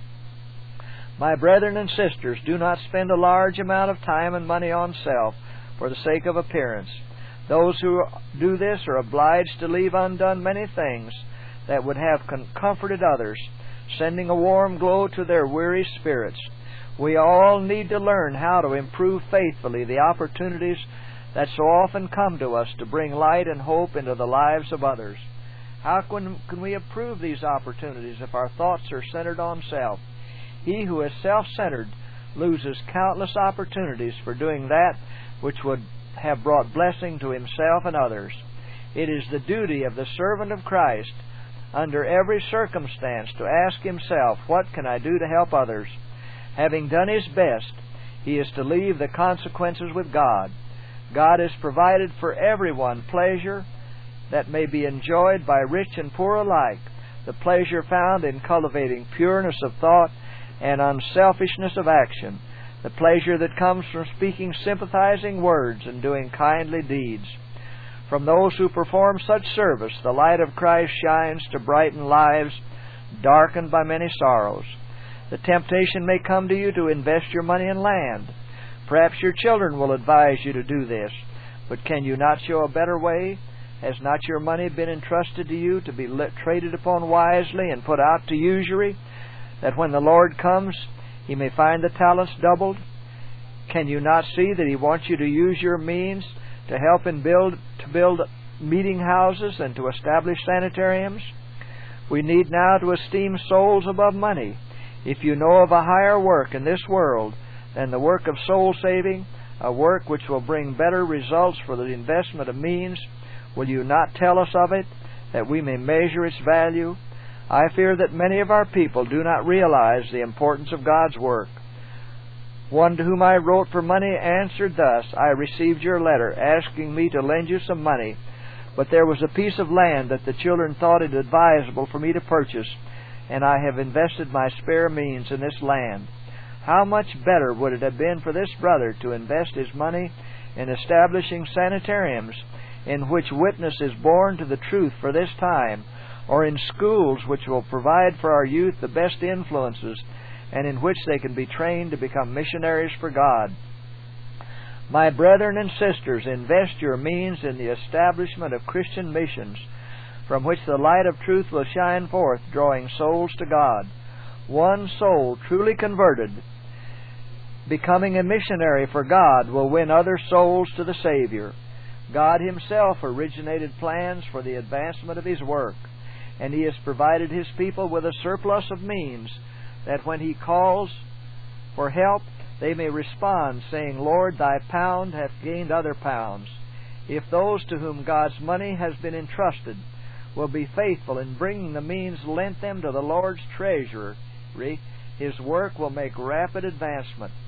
Speaker 2: My brethren and sisters, do not spend a large amount of time and money on self for the sake of appearance. Those who do this are obliged to leave undone many things that would have comforted others, sending a warm glow to their weary spirits. We all need to learn how to improve faithfully the opportunities that so often come to us to bring light and hope into the lives of others. How can, can we improve these opportunities if our thoughts are centered on self? He who is self-centered loses countless opportunities for doing that which would have brought blessing to himself and others. It is the duty of the servant of Christ, under every circumstance, to ask himself, what can I do to help others? Having done his best, he is to leave the consequences with God. God has provided for everyone pleasure that may be enjoyed by rich and poor alike, the pleasure found in cultivating pureness of thought and unselfishness of action, the pleasure that comes from speaking sympathizing words and doing kindly deeds. From those who perform such service, the light of Christ shines to brighten lives darkened by many sorrows. The temptation may come to you to invest your money in land. Perhaps your children will advise you to do this, but can you not show a better way? Has not your money been entrusted to you to be traded upon wisely and put out to usury, that when the Lord comes, He may find the talents doubled? Can you not see that He wants you to use your means to help and build to build meeting houses and to establish sanitariums? We need now to esteem souls above money. If you know of a higher work in this world than the work of soul saving, a work which will bring better results for the investment of means, will you not tell us of it, that we may measure its value? I fear that many of our people do not realize the importance of God's work. One to whom I wrote for money answered thus, I received your letter asking me to lend you some money, but there was a piece of land that the children thought it advisable for me to purchase, and I have invested my spare means in this land. How much better would it have been for this brother to invest his money in establishing sanitariums in which witness is borne to the truth for this time, or in schools which will provide for our youth the best influences and in which they can be trained to become missionaries for God. My brethren and sisters, invest your means in the establishment of Christian missions, from which the light of truth will shine forth, drawing souls to God. One soul truly converted, becoming a missionary for God, will win other souls to the Savior. God Himself originated plans for the advancement of His work, and He has provided His people with a surplus of means, that when He calls for help, they may respond, saying, Lord, Thy pound hath gained other pounds. If those to whom God's money has been entrusted will be faithful in bringing the means lent them to the Lord's treasury, His work will make rapid advancement.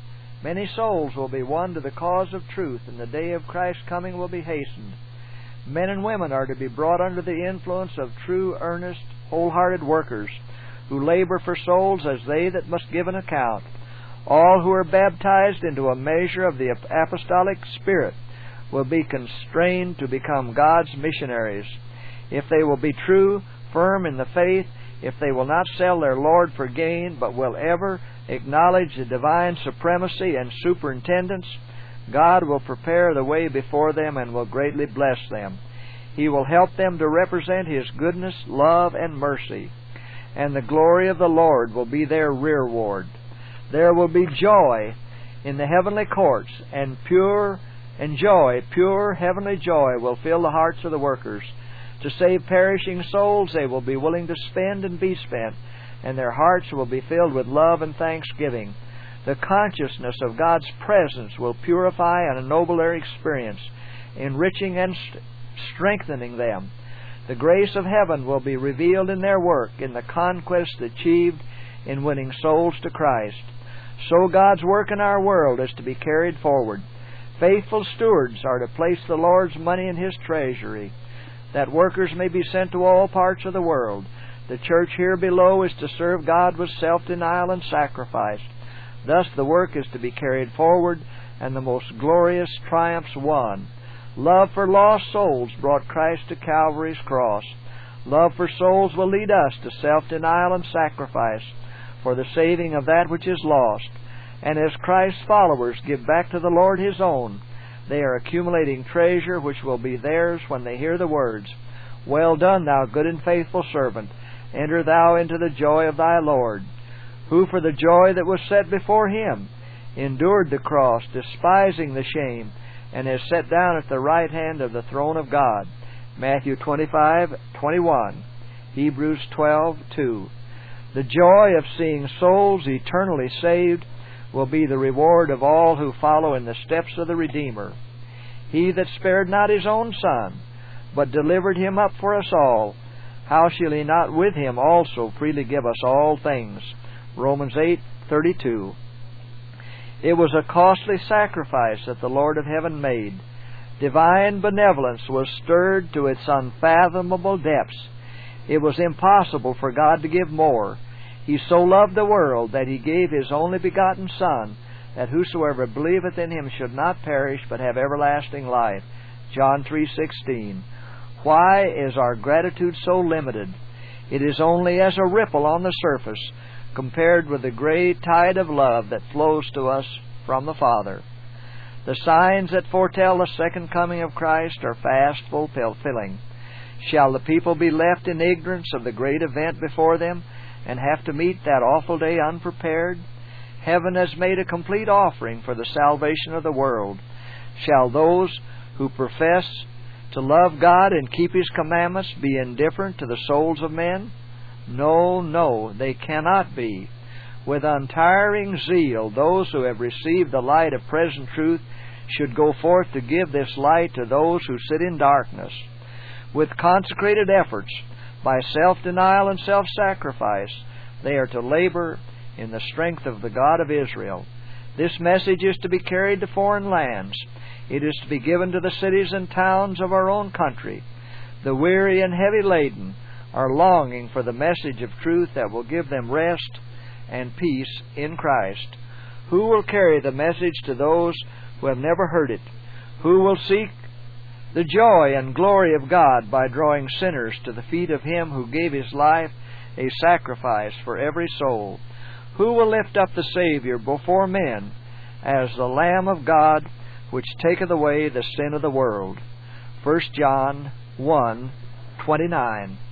Speaker 2: Many souls will be won to the cause of truth, and the day of Christ's coming will be hastened. Men and women are to be brought under the influence of true, earnest, wholehearted workers, who labor for souls as they that must give an account. All who are baptized into a measure of the apostolic spirit will be constrained to become God's missionaries. If they will be true, firm in the faith, if they will not sell their Lord for gain, but will ever acknowledge the divine supremacy and superintendence, God will prepare the way before them and will greatly bless them. He will help them to represent His goodness, love, and mercy, and the glory of the Lord will be their reward. There will be joy in the heavenly courts, and pure and joy, pure heavenly joy will fill the hearts of the workers. To save perishing souls they will be willing to spend and be spent, and their hearts will be filled with love and thanksgiving. The consciousness of God's presence will purify and ennoble their experience, enriching and st- strengthening them. The grace of heaven will be revealed in their work, in the conquest achieved in winning souls to Christ. So God's work in our world is to be carried forward. Faithful stewards are to place the Lord's money in His treasury, that workers may be sent to all parts of the world. The church here below is to serve God with self-denial and sacrifice. Thus the work is to be carried forward, and the most glorious triumphs won. Love for lost souls brought Christ to Calvary's cross. Love for souls will lead us to self-denial and sacrifice for the saving of that which is lost. And as Christ's followers give back to the Lord His own, they are accumulating treasure which will be theirs when they hear the words, "Well done, thou good and faithful servant. Enter thou into the joy of thy Lord, who for the joy that was set before Him endured the cross, despising the shame, and is set down at the right hand of the throne of God." Matthew twenty-five twenty-one, Hebrews twelve two. The joy of seeing souls eternally saved will be the reward of all who follow in the steps of the Redeemer. He that spared not His own Son, but delivered Him up for us all, how shall He not with Him also freely give us all things? Romans eight thirty-two. It was a costly sacrifice that the Lord of heaven made. Divine benevolence was stirred to its unfathomable depths. It was impossible for God to give more. He so loved the world that He gave His only begotten Son, that whosoever believeth in Him should not perish, but have everlasting life. John three sixteen. Why is our gratitude so limited? It is only as a ripple on the surface, compared with the great tide of love that flows to us from the Father. The signs that foretell the second coming of Christ are fast fulfilling. Shall the people be left in ignorance of the great event before them, and have to meet that awful day unprepared? Heaven has made a complete offering for the salvation of the world. Shall those who profess to love God and keep His commandments be indifferent to the souls of men? No, no, they cannot be. With untiring zeal, those who have received the light of present truth should go forth to give this light to those who sit in darkness. With consecrated efforts, by self-denial and self-sacrifice, they are to labor in the strength of the God of Israel. This message is to be carried to foreign lands. It is to be given to the cities and towns of our own country. The weary and heavy laden are longing for the message of truth that will give them rest and peace in Christ. Who will carry the message to those who have never heard it? Who will seek the joy and glory of God by drawing sinners to the feet of Him who gave His life a sacrifice for every soul? Who will lift up the Savior before men as the Lamb of God which taketh away the sin of the world? First John one twenty-nine.